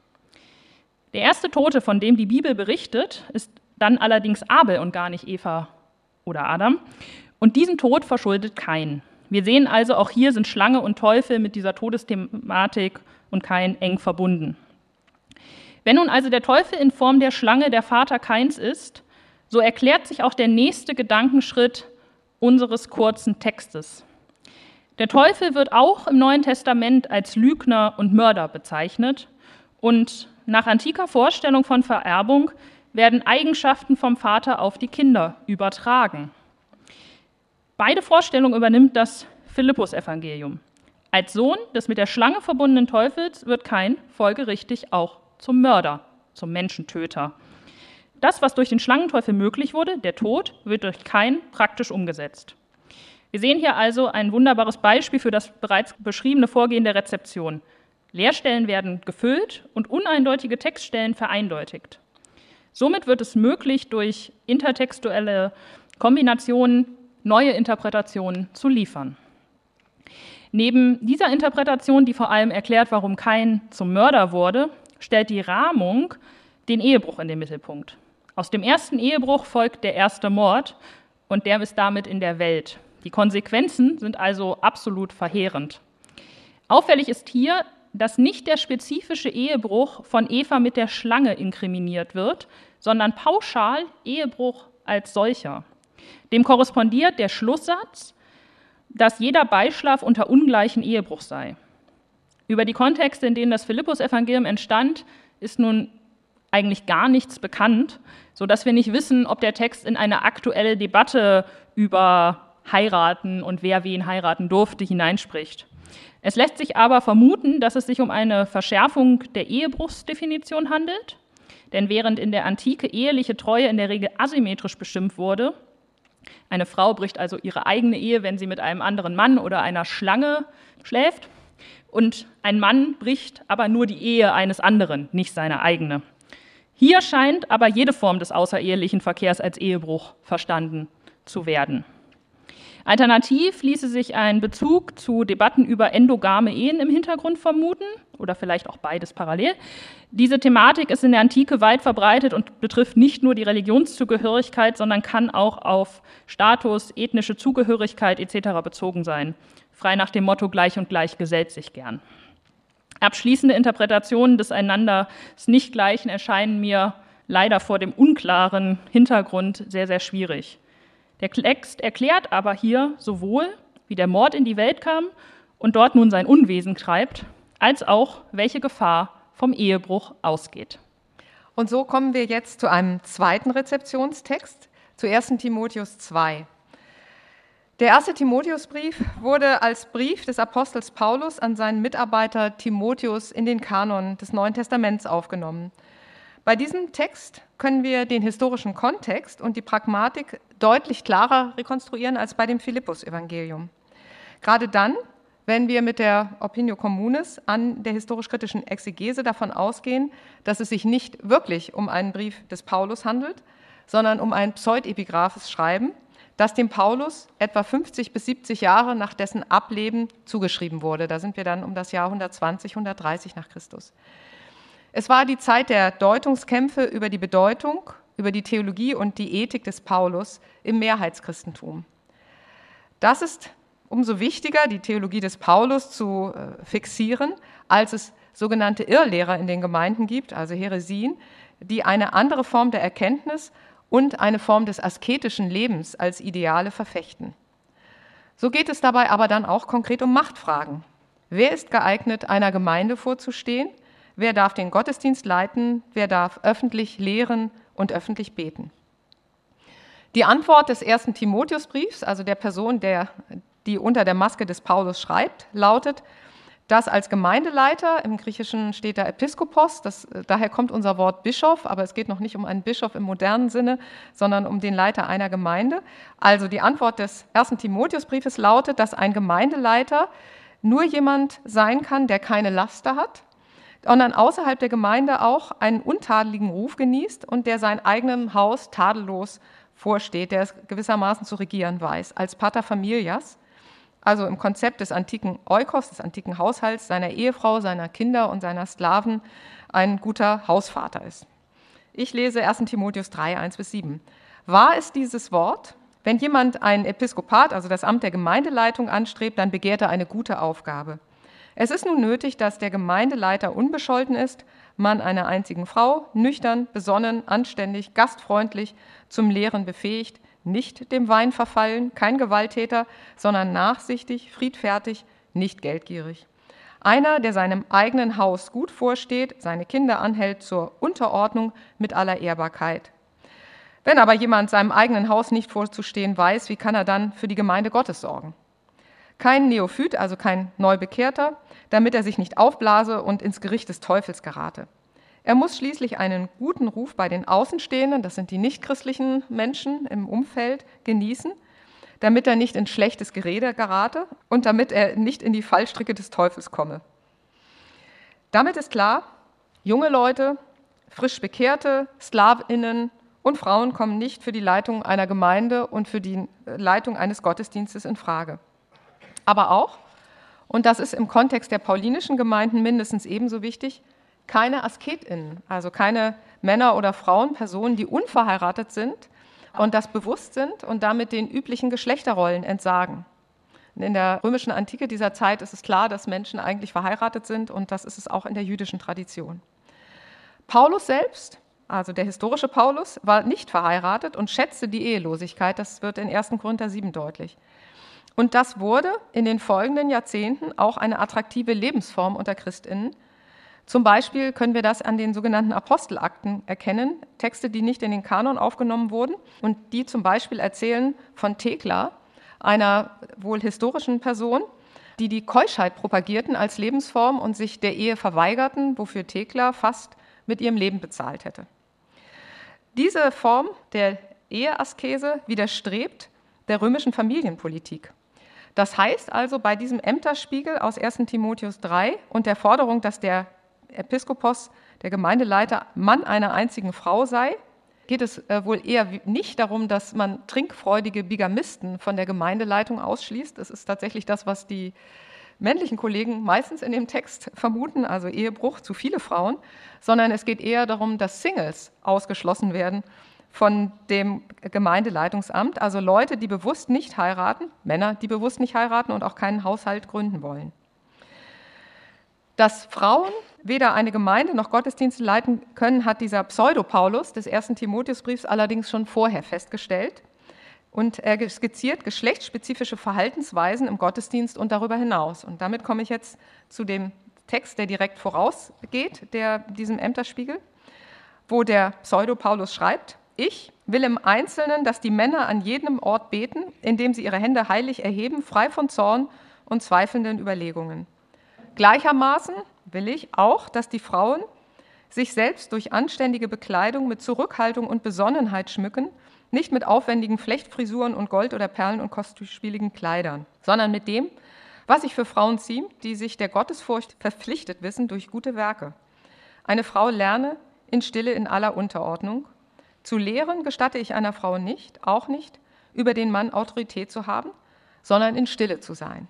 Der erste Tote, von dem die Bibel berichtet, ist dann allerdings Abel und gar nicht Eva oder Adam. Und diesen Tod verschuldet Kain. Wir sehen also, auch hier sind Schlange und Teufel mit dieser Todesthematik und Kain eng verbunden. Wenn nun also der Teufel in Form der Schlange der Vater Kains ist, so erklärt sich auch der nächste Gedankenschritt unseres kurzen Textes. Der Teufel wird auch im Neuen Testament als Lügner und Mörder bezeichnet und nach antiker Vorstellung von Vererbung werden Eigenschaften vom Vater auf die Kinder übertragen. Beide Vorstellungen übernimmt das Philippus-Evangelium. Als Sohn des mit der Schlange verbundenen Teufels wird Kain folgerichtig auch zum Mörder, zum Menschentöter. Das, was durch den Schlangenteufel möglich wurde, der Tod, wird durch Kain praktisch umgesetzt. Wir sehen hier also ein wunderbares Beispiel für das bereits beschriebene Vorgehen der Rezeption. Leerstellen werden gefüllt und uneindeutige Textstellen vereindeutigt. Somit wird es möglich, durch intertextuelle Kombinationen neue Interpretationen zu liefern. Neben dieser Interpretation, die vor allem erklärt, warum Kain zum Mörder wurde, stellt die Rahmung den Ehebruch in den Mittelpunkt. Aus dem ersten Ehebruch folgt der erste Mord und der ist damit in der Welt. Die Konsequenzen sind also absolut verheerend. Auffällig ist hier, dass nicht der spezifische Ehebruch von Eva mit der Schlange inkriminiert wird, sondern pauschal Ehebruch als solcher. Dem korrespondiert der Schlusssatz, dass jeder Beischlaf unter ungleichen Ehebruch sei. Über die Kontexte, in denen das Philippus-Evangelium entstand, ist nun eigentlich gar nichts bekannt, sodass wir nicht wissen, ob der Text in eine aktuelle Debatte über Heiraten und wer wen heiraten durfte hineinspricht. Es lässt sich aber vermuten, dass es sich um eine Verschärfung der Ehebruchsdefinition handelt, denn während in der Antike eheliche Treue in der Regel asymmetrisch bestimmt wurde, eine Frau bricht also ihre eigene Ehe, wenn sie mit einem anderen Mann oder einer Schlange schläft, und ein Mann bricht aber nur die Ehe eines anderen, nicht seine eigene. Hier scheint aber jede Form des außerehelichen Verkehrs als Ehebruch verstanden zu werden. Alternativ ließe sich ein Bezug zu Debatten über endogame Ehen im Hintergrund vermuten oder vielleicht auch beides parallel. Diese Thematik ist in der Antike weit verbreitet und betrifft nicht nur die Religionszugehörigkeit, sondern kann auch auf Status, ethnische Zugehörigkeit etc. bezogen sein. Frei nach dem Motto gleich und gleich gesellt sich gern. Abschließende Interpretationen des Einander Nichtgleichen erscheinen mir leider vor dem unklaren Hintergrund sehr, sehr schwierig. Der Text erklärt aber hier sowohl, wie der Mord in die Welt kam und dort nun sein Unwesen treibt, als auch, welche Gefahr vom Ehebruch ausgeht. Und so kommen wir jetzt zu einem zweiten Rezeptionstext, zu 1. Timotheus 2. Der erste Timotheusbrief wurde als Brief des Apostels Paulus an seinen Mitarbeiter Timotheus in den Kanon des Neuen Testaments aufgenommen. Bei diesem Text können wir den historischen Kontext und die Pragmatik deutlich klarer rekonstruieren als bei dem Philippus-Evangelium. Gerade dann, wenn wir mit der Opinio Communis an der historisch-kritischen Exegese davon ausgehen, dass es sich nicht wirklich um einen Brief des Paulus handelt, sondern um ein pseudepigraphes Schreiben, das dem Paulus etwa 50 bis 70 Jahre nach dessen Ableben zugeschrieben wurde. Da sind wir dann um das Jahr 120, 130 nach Christus. Es war die Zeit der Deutungskämpfe über die Bedeutung, über die Theologie und die Ethik des Paulus im Mehrheitschristentum. Das ist umso wichtiger, die Theologie des Paulus zu fixieren, als es sogenannte Irrlehrer in den Gemeinden gibt, also Häresien, die eine andere Form der Erkenntnis und eine Form des asketischen Lebens als Ideale verfechten. So geht es dabei aber dann auch konkret um Machtfragen. Wer ist geeignet, einer Gemeinde vorzustehen? Wer darf den Gottesdienst leiten? Wer darf öffentlich lehren und öffentlich beten? Die Antwort des 1. Timotheusbriefs, also der Person, die unter der Maske des Paulus schreibt, lautet, dass als Gemeindeleiter, im Griechischen steht da Episkopos, daher kommt unser Wort Bischof, aber es geht noch nicht um einen Bischof im modernen Sinne, sondern um den Leiter einer Gemeinde. Also die Antwort des 1. Timotheusbriefes lautet, dass ein Gemeindeleiter nur jemand sein kann, der keine Laster hat, sondern außerhalb der Gemeinde auch einen untadeligen Ruf genießt und der sein eigenes Haus tadellos vorsteht, der es gewissermaßen zu regieren weiß, als Pater Familias, also im Konzept des antiken Oikos, des antiken Haushalts, seiner Ehefrau, seiner Kinder und seiner Sklaven ein guter Hausvater ist. Ich lese 1. Timotheus 3, 1-7. Wahr ist dieses Wort: Wenn jemand ein Episkopat, also das Amt der Gemeindeleitung, anstrebt, dann begehrt er eine gute Aufgabe. Es ist nun nötig, dass der Gemeindeleiter unbescholten ist, Mann einer einzigen Frau, nüchtern, besonnen, anständig, gastfreundlich, zum Lehren befähigt, nicht dem Wein verfallen, kein Gewalttäter, sondern nachsichtig, friedfertig, nicht geldgierig. Einer, der seinem eigenen Haus gut vorsteht, seine Kinder anhält zur Unterordnung mit aller Ehrbarkeit. Wenn aber jemand seinem eigenen Haus nicht vorzustehen weiß, wie kann er dann für die Gemeinde Gottes sorgen? Kein Neophyt, also kein Neubekehrter, damit er sich nicht aufblase und ins Gericht des Teufels gerate. Er muss schließlich einen guten Ruf bei den Außenstehenden, das sind die nichtchristlichen Menschen im Umfeld, genießen, damit er nicht in schlechtes Gerede gerate und damit er nicht in die Fallstricke des Teufels komme. Damit ist klar, junge Leute, frisch Bekehrte, SklavInnen und Frauen kommen nicht für die Leitung einer Gemeinde und für die Leitung eines Gottesdienstes in Frage. Aber auch, und das ist im Kontext der paulinischen Gemeinden mindestens ebenso wichtig, keine AsketInnen, also keine Männer oder Frauen, Personen, die unverheiratet sind und das bewusst sind und damit den üblichen Geschlechterrollen entsagen. In der römischen Antike dieser Zeit ist es klar, dass Menschen eigentlich verheiratet sind und das ist es auch in der jüdischen Tradition. Paulus selbst, also der historische Paulus, war nicht verheiratet und schätzte die Ehelosigkeit. Das wird in 1. Korinther 7 deutlich. Und das wurde in den folgenden Jahrzehnten auch eine attraktive Lebensform unter Christinnen. Zum Beispiel können wir das an den sogenannten Apostelakten erkennen, Texte, die nicht in den Kanon aufgenommen wurden und die zum Beispiel erzählen von Thekla, einer wohl historischen Person, die die Keuschheit propagierten als Lebensform und sich der Ehe verweigerten, wofür Thekla fast mit ihrem Leben bezahlt hätte. Diese Form der Eheaskese widerstrebt der römischen Familienpolitik. Das heißt also, bei diesem Ämterspiegel aus 1. Timotheus 3 und der Forderung, dass der Episkopos, der Gemeindeleiter, Mann einer einzigen Frau sei, geht es wohl eher nicht darum, dass man trinkfreudige Bigamisten von der Gemeindeleitung ausschließt. Das ist tatsächlich das, was die männlichen Kollegen meistens in dem Text vermuten, also Ehebruch zu viele Frauen, sondern es geht eher darum, dass Singles ausgeschlossen werden von dem Gemeindeleitungsamt, also Leute, die bewusst nicht heiraten, Männer, die bewusst nicht heiraten und auch keinen Haushalt gründen wollen. Dass Frauen weder eine Gemeinde noch Gottesdienste leiten können, hat dieser Pseudo-Paulus des 1. Timotheusbriefs allerdings schon vorher festgestellt. Und er skizziert geschlechtsspezifische Verhaltensweisen im Gottesdienst und darüber hinaus. Und damit komme ich jetzt zu dem Text, der direkt vorausgeht, diesem Ämterspiegel, wo der Pseudo-Paulus schreibt: Ich will im Einzelnen, dass die Männer an jedem Ort beten, indem sie ihre Hände heilig erheben, frei von Zorn und zweifelnden Überlegungen. Gleichermaßen will ich auch, dass die Frauen sich selbst durch anständige Bekleidung mit Zurückhaltung und Besonnenheit schmücken, nicht mit aufwendigen Flechtfrisuren und Gold- oder Perlen- und kostspieligen Kleidern, sondern mit dem, was sich für Frauen ziemt, die sich der Gottesfurcht verpflichtet wissen durch gute Werke. Eine Frau lerne in Stille in aller Unterordnung. Zu lehren gestatte ich einer Frau nicht, auch nicht, über den Mann Autorität zu haben, sondern in Stille zu sein.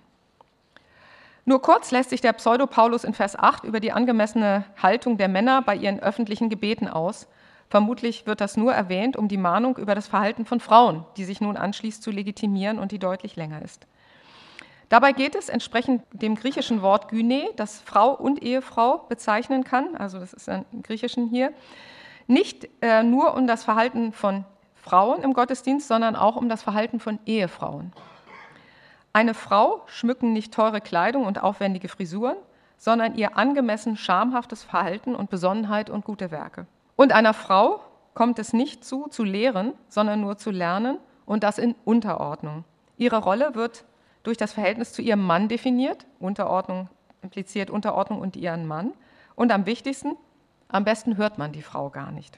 Nur kurz lässt sich der Pseudo-Paulus in Vers 8 über die angemessene Haltung der Männer bei ihren öffentlichen Gebeten aus. Vermutlich wird das nur erwähnt, um die Mahnung über das Verhalten von Frauen, die sich nun anschließt, zu legitimieren und die deutlich länger ist. Dabei geht es entsprechend dem griechischen Wort Gyne, das Frau und Ehefrau bezeichnen kann, also das ist im Griechischen hier, nicht nur um das Verhalten von Frauen im Gottesdienst, sondern auch um das Verhalten von Ehefrauen. Eine Frau schmücken nicht teure Kleidung und aufwendige Frisuren, sondern ihr angemessen schamhaftes Verhalten und Besonnenheit und gute Werke. Und einer Frau kommt es nicht zu lehren, sondern nur zu lernen und das in Unterordnung. Ihre Rolle wird durch das Verhältnis zu ihrem Mann definiert. Unterordnung impliziert Unterordnung und ihren Mann. Und am wichtigsten, am besten hört man die Frau gar nicht.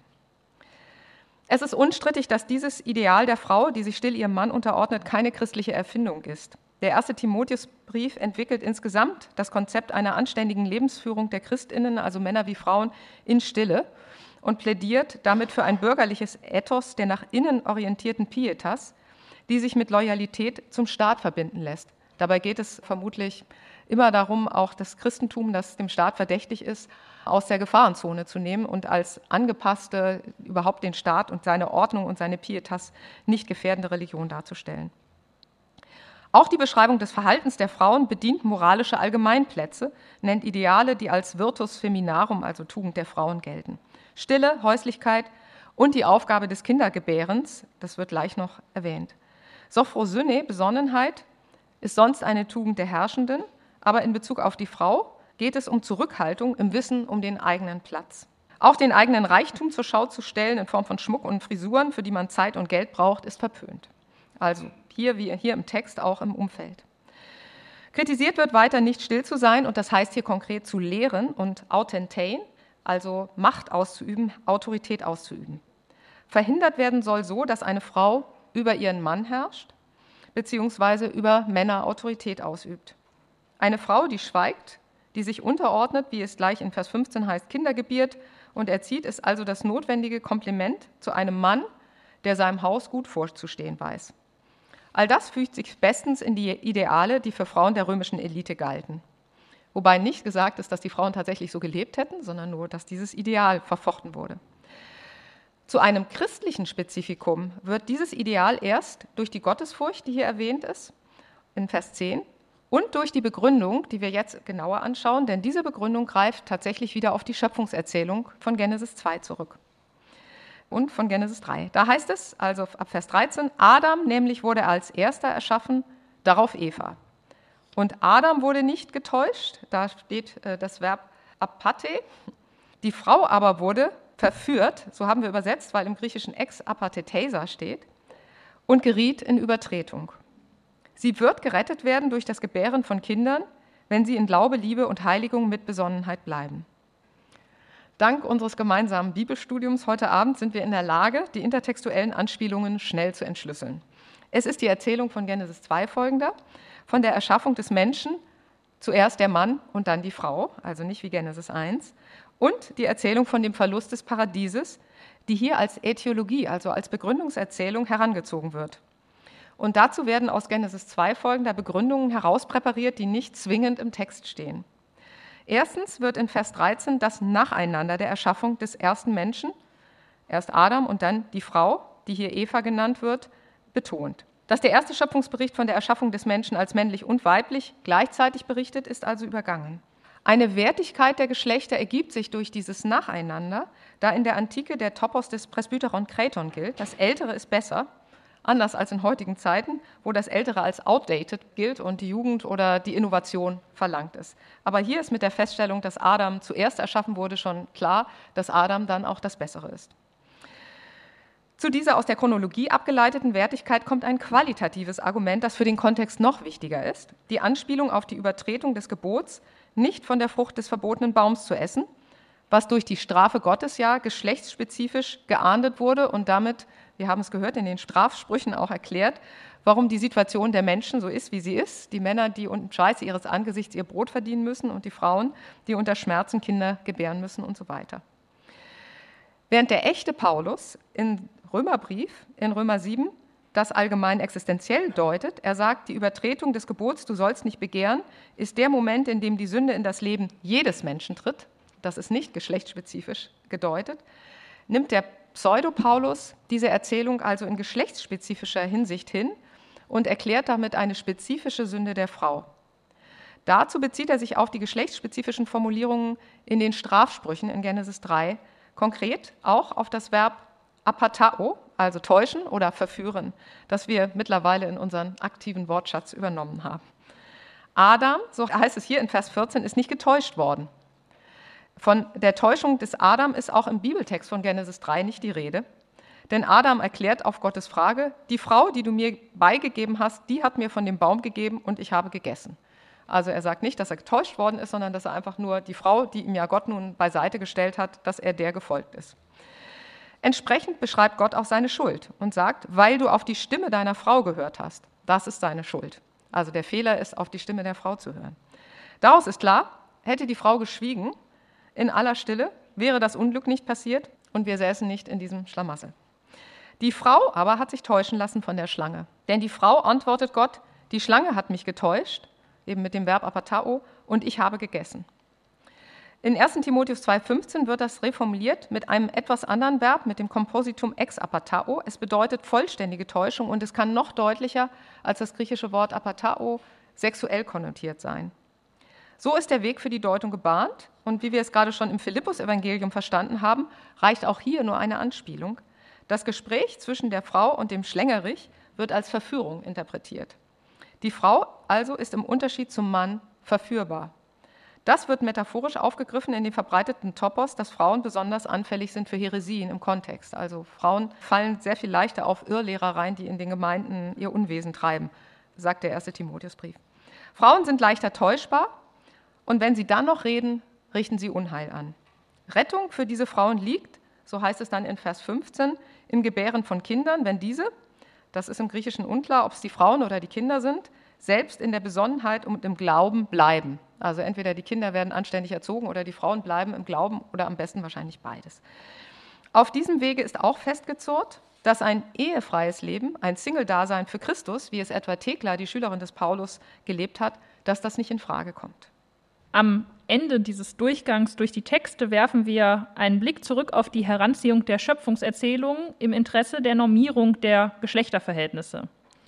Es ist unstrittig, dass dieses Ideal der Frau, die sich still ihrem Mann unterordnet, keine christliche Erfindung ist. Der 1. Timotheusbrief entwickelt insgesamt das Konzept einer anständigen Lebensführung der Christinnen, also Männer wie Frauen, in Stille und plädiert damit für ein bürgerliches Ethos der nach innen orientierten Pietas, die sich mit Loyalität zum Staat verbinden lässt. Dabei geht es vermutlich immer darum, auch das Christentum, das dem Staat verdächtig ist, aus der Gefahrenzone zu nehmen und als angepasste, überhaupt den Staat und seine Ordnung und seine Pietas nicht gefährdende Religion darzustellen. Auch die Beschreibung des Verhaltens der Frauen bedient moralische Allgemeinplätze, nennt Ideale, die als Virtus feminarum, also Tugend der Frauen, gelten. Stille, Häuslichkeit und die Aufgabe des Kindergebärens, das wird gleich noch erwähnt. Sophrosyne, Besonnenheit, ist sonst eine Tugend der Herrschenden, aber in Bezug auf die Frau geht es um Zurückhaltung im Wissen um den eigenen Platz. Auch den eigenen Reichtum zur Schau zu stellen in Form von Schmuck und Frisuren, für die man Zeit und Geld braucht, ist verpönt. Also hier wie hier im Text auch im Umfeld. Kritisiert wird weiter, nicht still zu sein, und das heißt hier konkret zu lehren und autentein, also Macht auszuüben, Autorität auszuüben. Verhindert werden soll so, dass eine Frau über ihren Mann herrscht, beziehungsweise über Männer Autorität ausübt. Eine Frau, die schweigt, die sich unterordnet, wie es gleich in Vers 15 heißt, Kinder gebiert und erzieht, ist also das notwendige Komplement zu einem Mann, der seinem Haus gut vorzustehen weiß. All das fügt sich bestens in die Ideale, die für Frauen der römischen Elite galten. Wobei nicht gesagt ist, dass die Frauen tatsächlich so gelebt hätten, sondern nur, dass dieses Ideal verfochten wurde. Zu einem christlichen Spezifikum wird dieses Ideal erst durch die Gottesfurcht, die hier erwähnt ist, in Vers 10 und durch die Begründung, die wir jetzt genauer anschauen, denn diese Begründung greift tatsächlich wieder auf die Schöpfungserzählung von Genesis 2 zurück und von Genesis 3. Da heißt es, also ab Vers 13, Adam nämlich wurde als erster erschaffen, darauf Eva. Und Adam wurde nicht getäuscht, da steht das Verb apate. Die Frau aber wurde verführt, so haben wir übersetzt, weil im Griechischen ex apatheteisa steht, und geriet in Übertretung. Sie wird gerettet werden durch das Gebären von Kindern, wenn sie in Glaube, Liebe und Heiligung mit Besonnenheit bleiben. Dank unseres gemeinsamen Bibelstudiums heute Abend sind wir in der Lage, die intertextuellen Anspielungen schnell zu entschlüsseln. Es ist die Erzählung von Genesis 2 folgender, von der Erschaffung des Menschen, zuerst der Mann und dann die Frau, also nicht wie Genesis 1, und die Erzählung von dem Verlust des Paradieses, die hier als Ätiologie, also als Begründungserzählung herangezogen wird. Und dazu werden aus Genesis 2 folgender Begründungen herauspräpariert, die nicht zwingend im Text stehen. Erstens wird in Vers 13 das Nacheinander der Erschaffung des ersten Menschen, erst Adam und dann die Frau, die hier Eva genannt wird, betont. Dass der erste Schöpfungsbericht von der Erschaffung des Menschen als männlich und weiblich gleichzeitig berichtet, ist also übergangen. Eine Wertigkeit der Geschlechter ergibt sich durch dieses Nacheinander, da in der Antike der Topos des Presbyteron-Kreton gilt, das Ältere ist besser, anders als in heutigen Zeiten, wo das Ältere als outdated gilt und die Jugend oder die Innovation verlangt ist. Aber hier ist mit der Feststellung, dass Adam zuerst erschaffen wurde, schon klar, dass Adam dann auch das Bessere ist. Zu dieser aus der Chronologie abgeleiteten Wertigkeit kommt ein qualitatives Argument, das für den Kontext noch wichtiger ist, die Anspielung auf die Übertretung des Gebots, nicht von der Frucht des verbotenen Baums zu essen, was durch die Strafe Gottes ja geschlechtsspezifisch geahndet wurde und damit, wir haben es gehört, in den Strafsprüchen auch erklärt, warum die Situation der Menschen so ist, wie sie ist. Die Männer, die unter Schweiße ihres Angesichts ihr Brot verdienen müssen und die Frauen, die unter Schmerzen Kinder gebären müssen und so weiter. Während der echte Paulus im Römerbrief, in Römer 7, das allgemein existenziell deutet. Er sagt, die Übertretung des Gebots, du sollst nicht begehren, ist der Moment, in dem die Sünde in das Leben jedes Menschen tritt. Das ist nicht geschlechtsspezifisch gedeutet. Nimmt der Pseudo-Paulus diese Erzählung also in geschlechtsspezifischer Hinsicht hin und erklärt damit eine spezifische Sünde der Frau. Dazu bezieht er sich auf die geschlechtsspezifischen Formulierungen in den Strafsprüchen in Genesis 3, konkret auch auf das Verb apatao, also täuschen oder verführen, das wir mittlerweile in unseren aktiven Wortschatz übernommen haben. Adam, so heißt es hier in Vers 14, ist nicht getäuscht worden. Von der Täuschung des Adam ist auch im Bibeltext von Genesis 3 nicht die Rede, denn Adam erklärt auf Gottes Frage, die Frau, die du mir beigegeben hast, die hat mir von dem Baum gegeben und ich habe gegessen. Also er sagt nicht, dass er getäuscht worden ist, sondern dass er einfach nur die Frau, die ihm ja Gott nun beiseite gestellt hat, dass er der gefolgt ist. Entsprechend beschreibt Gott auch seine Schuld und sagt, weil du auf die Stimme deiner Frau gehört hast, das ist seine Schuld. Also der Fehler ist, auf die Stimme der Frau zu hören. Daraus ist klar, hätte die Frau geschwiegen, in aller Stille, wäre das Unglück nicht passiert und wir säßen nicht in diesem Schlamassel. Die Frau aber hat sich täuschen lassen von der Schlange. Denn die Frau antwortet Gott, die Schlange hat mich getäuscht, eben mit dem Verb apatao, und ich habe gegessen. In 1. Timotheus 2,15 wird das reformuliert mit einem etwas anderen Verb, mit dem Kompositum ex apatao. Es bedeutet vollständige Täuschung und es kann noch deutlicher als das griechische Wort apatao sexuell konnotiert sein. So ist der Weg für die Deutung gebahnt und wie wir es gerade schon im Philippus-Evangelium verstanden haben, reicht auch hier nur eine Anspielung. Das Gespräch zwischen der Frau und dem Schlängerich wird als Verführung interpretiert. Die Frau also ist im Unterschied zum Mann verführbar. Das wird metaphorisch aufgegriffen in dem verbreiteten Topos, dass Frauen besonders anfällig sind für Häresien im Kontext. Also Frauen fallen sehr viel leichter auf Irrlehrer rein, die in den Gemeinden ihr Unwesen treiben, sagt der 1. Timotheusbrief. Frauen sind leichter täuschbar und wenn sie dann noch reden, richten sie Unheil an. Rettung für diese Frauen liegt, so heißt es dann in Vers 15, im Gebären von Kindern, wenn diese, das ist im Griechischen unklar, ob es die Frauen oder die Kinder sind, selbst in der Besonnenheit und im Glauben bleiben. Also entweder die Kinder werden anständig erzogen oder die Frauen bleiben im Glauben oder am besten wahrscheinlich beides. Auf diesem Wege ist auch festgezurrt, dass ein ehefreies Leben, ein Single-Dasein für Christus, wie es etwa Thekla, die Schülerin des Paulus, gelebt hat, dass das nicht in Frage kommt. Am Ende dieses Durchgangs durch die Texte werfen wir einen Blick zurück auf die Heranziehung der Schöpfungserzählung im Interesse der Normierung der Geschlechterverhältnisse.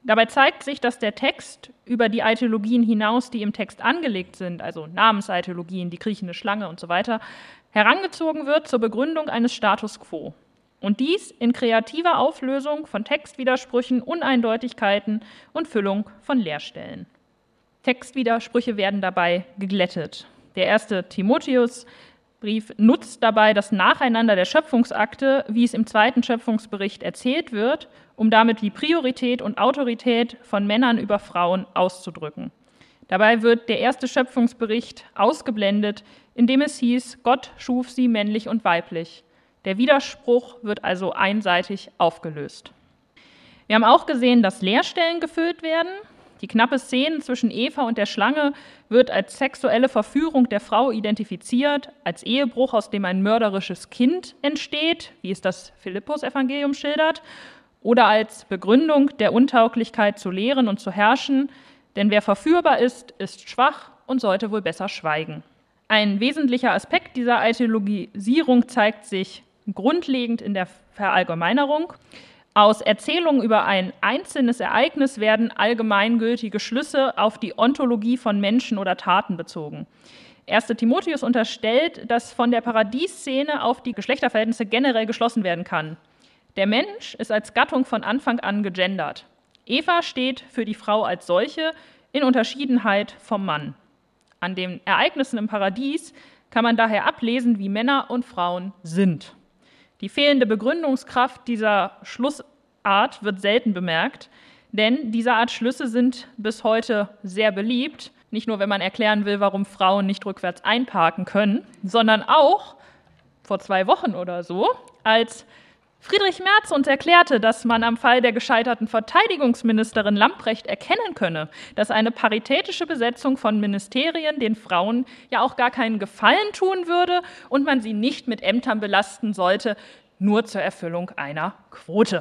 Dabei zeigt sich, dass der Text über die Aitiologien hinaus, die im Text angelegt sind, also Namensaitiologien, die kriechende Schlange und so weiter, herangezogen wird zur Begründung eines Status quo. Und dies in kreativer Auflösung von Textwidersprüchen, Uneindeutigkeiten und Füllung von Leerstellen. Textwidersprüche werden dabei geglättet. Der erste Timotheusbrief nutzt dabei das Nacheinander der Schöpfungsakte, wie es im zweiten Schöpfungsbericht erzählt wird, um damit die Priorität und Autorität von Männern über Frauen auszudrücken. Dabei wird der erste Schöpfungsbericht ausgeblendet, indem es hieß, Gott schuf sie männlich und weiblich. Der Widerspruch wird also einseitig aufgelöst. Wir haben auch gesehen, dass Leerstellen gefüllt werden. Die knappe Szene zwischen Eva und der Schlange wird als sexuelle Verführung der Frau identifiziert, als Ehebruch, aus dem ein mörderisches Kind entsteht, wie es das Philippus-Evangelium schildert, oder als Begründung der Untauglichkeit zu lehren und zu herrschen, denn wer verführbar ist, ist schwach und sollte wohl besser schweigen. Ein wesentlicher Aspekt dieser Aitiologisierung zeigt sich grundlegend in der Verallgemeinerung. Aus Erzählungen über ein einzelnes Ereignis werden allgemeingültige Schlüsse auf die Ontologie von Menschen oder Taten bezogen. 1. Timotheus unterstellt, dass von der Paradieszene auf die Geschlechterverhältnisse generell geschlossen werden kann. Der Mensch ist als Gattung von Anfang an gegendert. Eva steht für die Frau als solche in Unterschiedenheit vom Mann. An den Ereignissen im Paradies kann man daher ablesen, wie Männer und Frauen sind. Die fehlende Begründungskraft dieser Schlussart wird selten bemerkt, denn diese Art Schlüsse sind bis heute sehr beliebt, nicht nur wenn man erklären will, warum Frauen nicht rückwärts einparken können, sondern auch vor 2 Wochen oder so, als Friedrich Merz uns erklärte, dass man am Fall der gescheiterten Verteidigungsministerin Lamprecht erkennen könne, dass eine paritätische Besetzung von Ministerien den Frauen ja auch gar keinen Gefallen tun würde und man sie nicht mit Ämtern belasten sollte, nur zur Erfüllung einer Quote.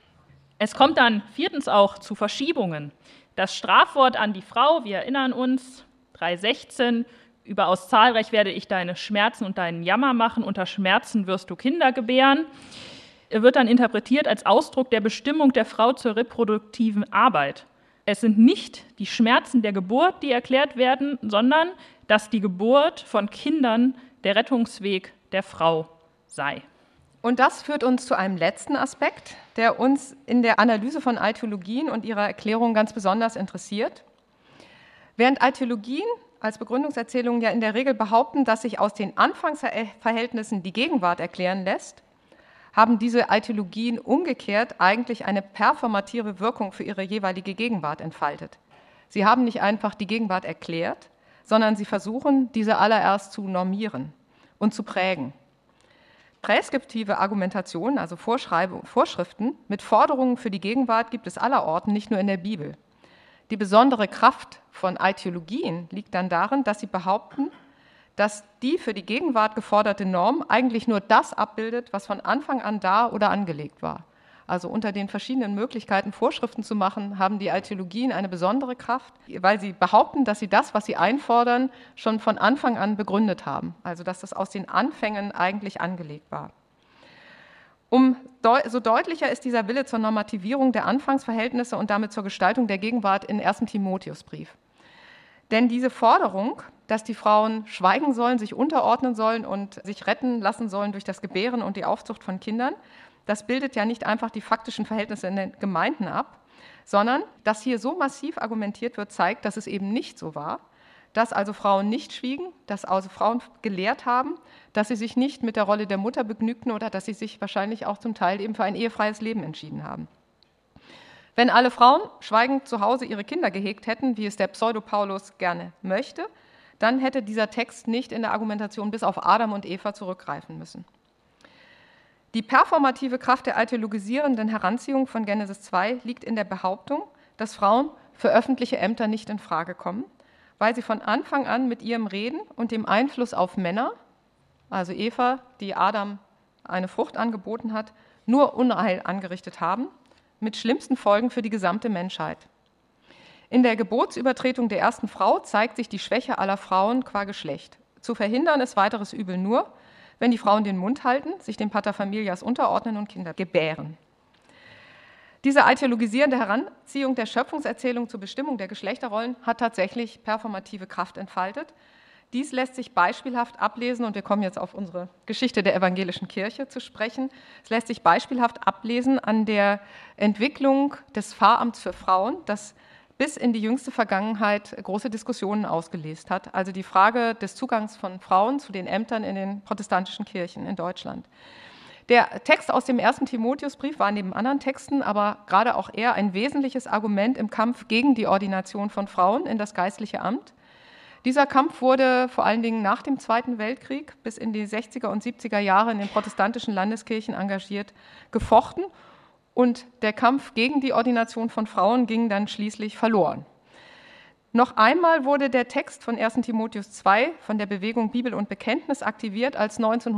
Es kommt dann 4. auch zu Verschiebungen. Das Strafwort an die Frau, wir erinnern uns, 3,16, überaus zahlreich werde ich deine Schmerzen und deinen Jammer machen, unter Schmerzen wirst du Kinder gebären, wird dann interpretiert als Ausdruck der Bestimmung der Frau zur reproduktiven Arbeit. Es sind nicht die Schmerzen der Geburt, die erklärt werden, sondern dass die Geburt von Kindern der Rettungsweg der Frau sei. Und das führt uns zu einem letzten Aspekt, der uns in der Analyse von Aitiologien und ihrer Erklärung ganz besonders interessiert. Während Aitiologien als Begründungserzählungen ja in der Regel behaupten, dass sich aus den Anfangsverhältnissen die Gegenwart erklären lässt, haben diese Aitiologien umgekehrt eigentlich eine performative Wirkung für ihre jeweilige Gegenwart entfaltet. Sie haben nicht einfach die Gegenwart erklärt, sondern sie versuchen, diese allererst zu normieren und zu prägen. Präskriptive Argumentationen, also Vorschriften mit Forderungen für die Gegenwart gibt es allerorten, nicht nur in der Bibel. Die besondere Kraft von Aitiologien liegt dann darin, dass sie behaupten, dass die für die Gegenwart geforderte Norm eigentlich nur das abbildet, was von Anfang an da oder angelegt war. Also unter den verschiedenen Möglichkeiten, Vorschriften zu machen, haben die Aitiologien eine besondere Kraft, weil sie behaupten, dass sie das, was sie einfordern, schon von Anfang an begründet haben. Also dass das aus den Anfängen eigentlich angelegt war. So deutlicher ist dieser Wille zur Normativierung der Anfangsverhältnisse und damit zur Gestaltung der Gegenwart im 1. Timotheusbrief. Denn diese Forderung, dass die Frauen schweigen sollen, sich unterordnen sollen und sich retten lassen sollen durch das Gebären und die Aufzucht von Kindern, das bildet ja nicht einfach die faktischen Verhältnisse in den Gemeinden ab, sondern dass hier so massiv argumentiert wird, zeigt, dass es eben nicht so war, dass also Frauen nicht schwiegen, dass also Frauen gelehrt haben, dass sie sich nicht mit der Rolle der Mutter begnügten oder dass sie sich wahrscheinlich auch zum Teil eben für ein ehefreies Leben entschieden haben. Wenn alle Frauen schweigend zu Hause ihre Kinder gehegt hätten, wie es der Pseudo-Paulus gerne möchte, dann hätte dieser Text nicht in der Argumentation bis auf Adam und Eva zurückgreifen müssen. Die performative Kraft der aitiologisierenden Heranziehung von Genesis 2 liegt in der Behauptung, dass Frauen für öffentliche Ämter nicht in Frage kommen, weil sie von Anfang an mit ihrem Reden und dem Einfluss auf Männer, also Eva, die Adam eine Frucht angeboten hat, nur Unheil angerichtet haben, mit schlimmsten Folgen für die gesamte Menschheit. In der Gebotsübertretung der ersten Frau zeigt sich die Schwäche aller Frauen qua Geschlecht. Zu verhindern ist weiteres Übel nur, wenn die Frauen den Mund halten, sich dem Paterfamilias unterordnen und Kinder gebären. Diese ideologisierende Heranziehung der Schöpfungserzählung zur Bestimmung der Geschlechterrollen hat tatsächlich performative Kraft entfaltet. Dies lässt sich beispielhaft ablesen, und wir kommen jetzt auf unsere Geschichte der evangelischen Kirche zu sprechen. Es lässt sich beispielhaft ablesen an der Entwicklung des Pfarramts für Frauen, das bis in die jüngste Vergangenheit große Diskussionen ausgelöst hat. Also die Frage des Zugangs von Frauen zu den Ämtern in den protestantischen Kirchen in Deutschland. Der Text aus dem 1. Timotheusbrief war neben anderen Texten aber gerade auch er ein wesentliches Argument im Kampf gegen die Ordination von Frauen in das geistliche Amt. Dieser Kampf wurde vor allen Dingen nach dem Zweiten Weltkrieg bis in die 60er und 70er Jahre in den protestantischen Landeskirchen engagiert gefochten, und der Kampf gegen die Ordination von Frauen ging dann schließlich verloren. Noch einmal wurde der Text von 1. Timotheus 2 von der Bewegung Bibel und Bekenntnis aktiviert, als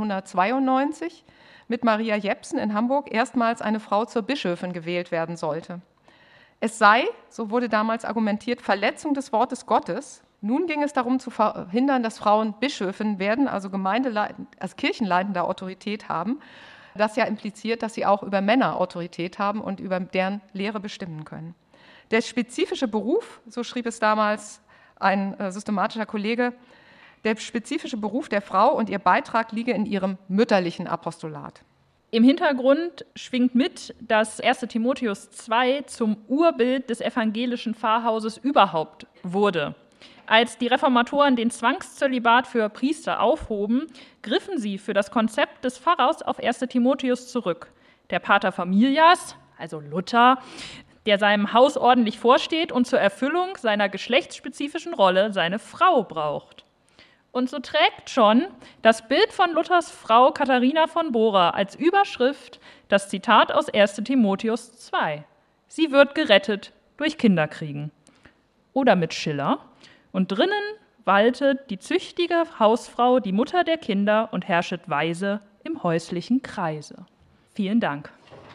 1992 mit Maria Jepsen in Hamburg erstmals eine Frau zur Bischöfin gewählt werden sollte. Es sei, so wurde damals argumentiert, Verletzung des Wortes Gottes. Nun ging es darum zu verhindern, dass Frauen Bischöfin werden, also als kirchenleitende Autorität haben. Das ja impliziert, dass sie auch über Männer Autorität haben und über deren Lehre bestimmen können. Der spezifische Beruf, so schrieb es damals ein systematischer Kollege, der spezifische Beruf der Frau und ihr Beitrag liege in ihrem mütterlichen Apostolat. Im Hintergrund schwingt mit, dass 1. Timotheus 2 zum Urbild des evangelischen Pfarrhauses überhaupt wurde. Als die Reformatoren den Zwangszölibat für Priester aufhoben, griffen sie für das Konzept des Pfarrers auf 1. Timotheus zurück. Der Pater Familias, also Luther, der seinem Haus ordentlich vorsteht und zur Erfüllung seiner geschlechtsspezifischen Rolle seine Frau braucht. Und so trägt schon das Bild von Luthers Frau Katharina von Bora als Überschrift das Zitat aus 1. Timotheus 2. Sie wird gerettet durch Kinderkriegen. Oder mit Schiller: Und drinnen waltet die züchtige Hausfrau, die Mutter der Kinder, und herrschet weise im häuslichen Kreise. Vielen Dank.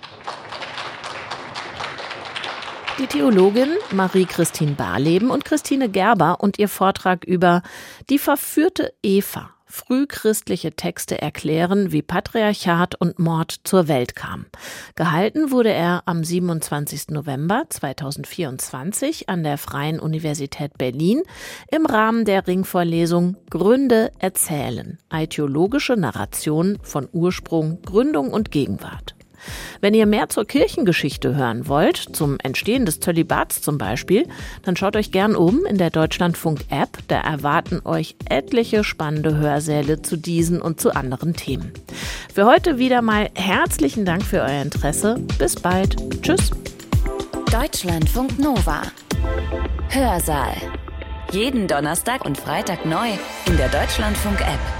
Die Theologin Marie-Christine Barleben und Christine Gerber und ihr Vortrag über die verführte Eva. Frühchristliche Texte erklären, wie Patriarchat und Mord zur Welt kamen. Gehalten wurde er am 27. November 2024 an der Freien Universität Berlin im Rahmen der Ringvorlesung Gründe erzählen. Theologische Narration von Ursprung, Gründung und Gegenwart. Wenn ihr mehr zur Kirchengeschichte hören wollt, zum Entstehen des Zölibats zum Beispiel, dann schaut euch gern um in der Deutschlandfunk-App. Da erwarten euch etliche spannende Hörsäle zu diesen und zu anderen Themen. Für heute wieder mal herzlichen Dank für euer Interesse. Bis bald. Tschüss. Deutschlandfunk Nova. Hörsaal. Jeden Donnerstag und Freitag neu in der Deutschlandfunk-App.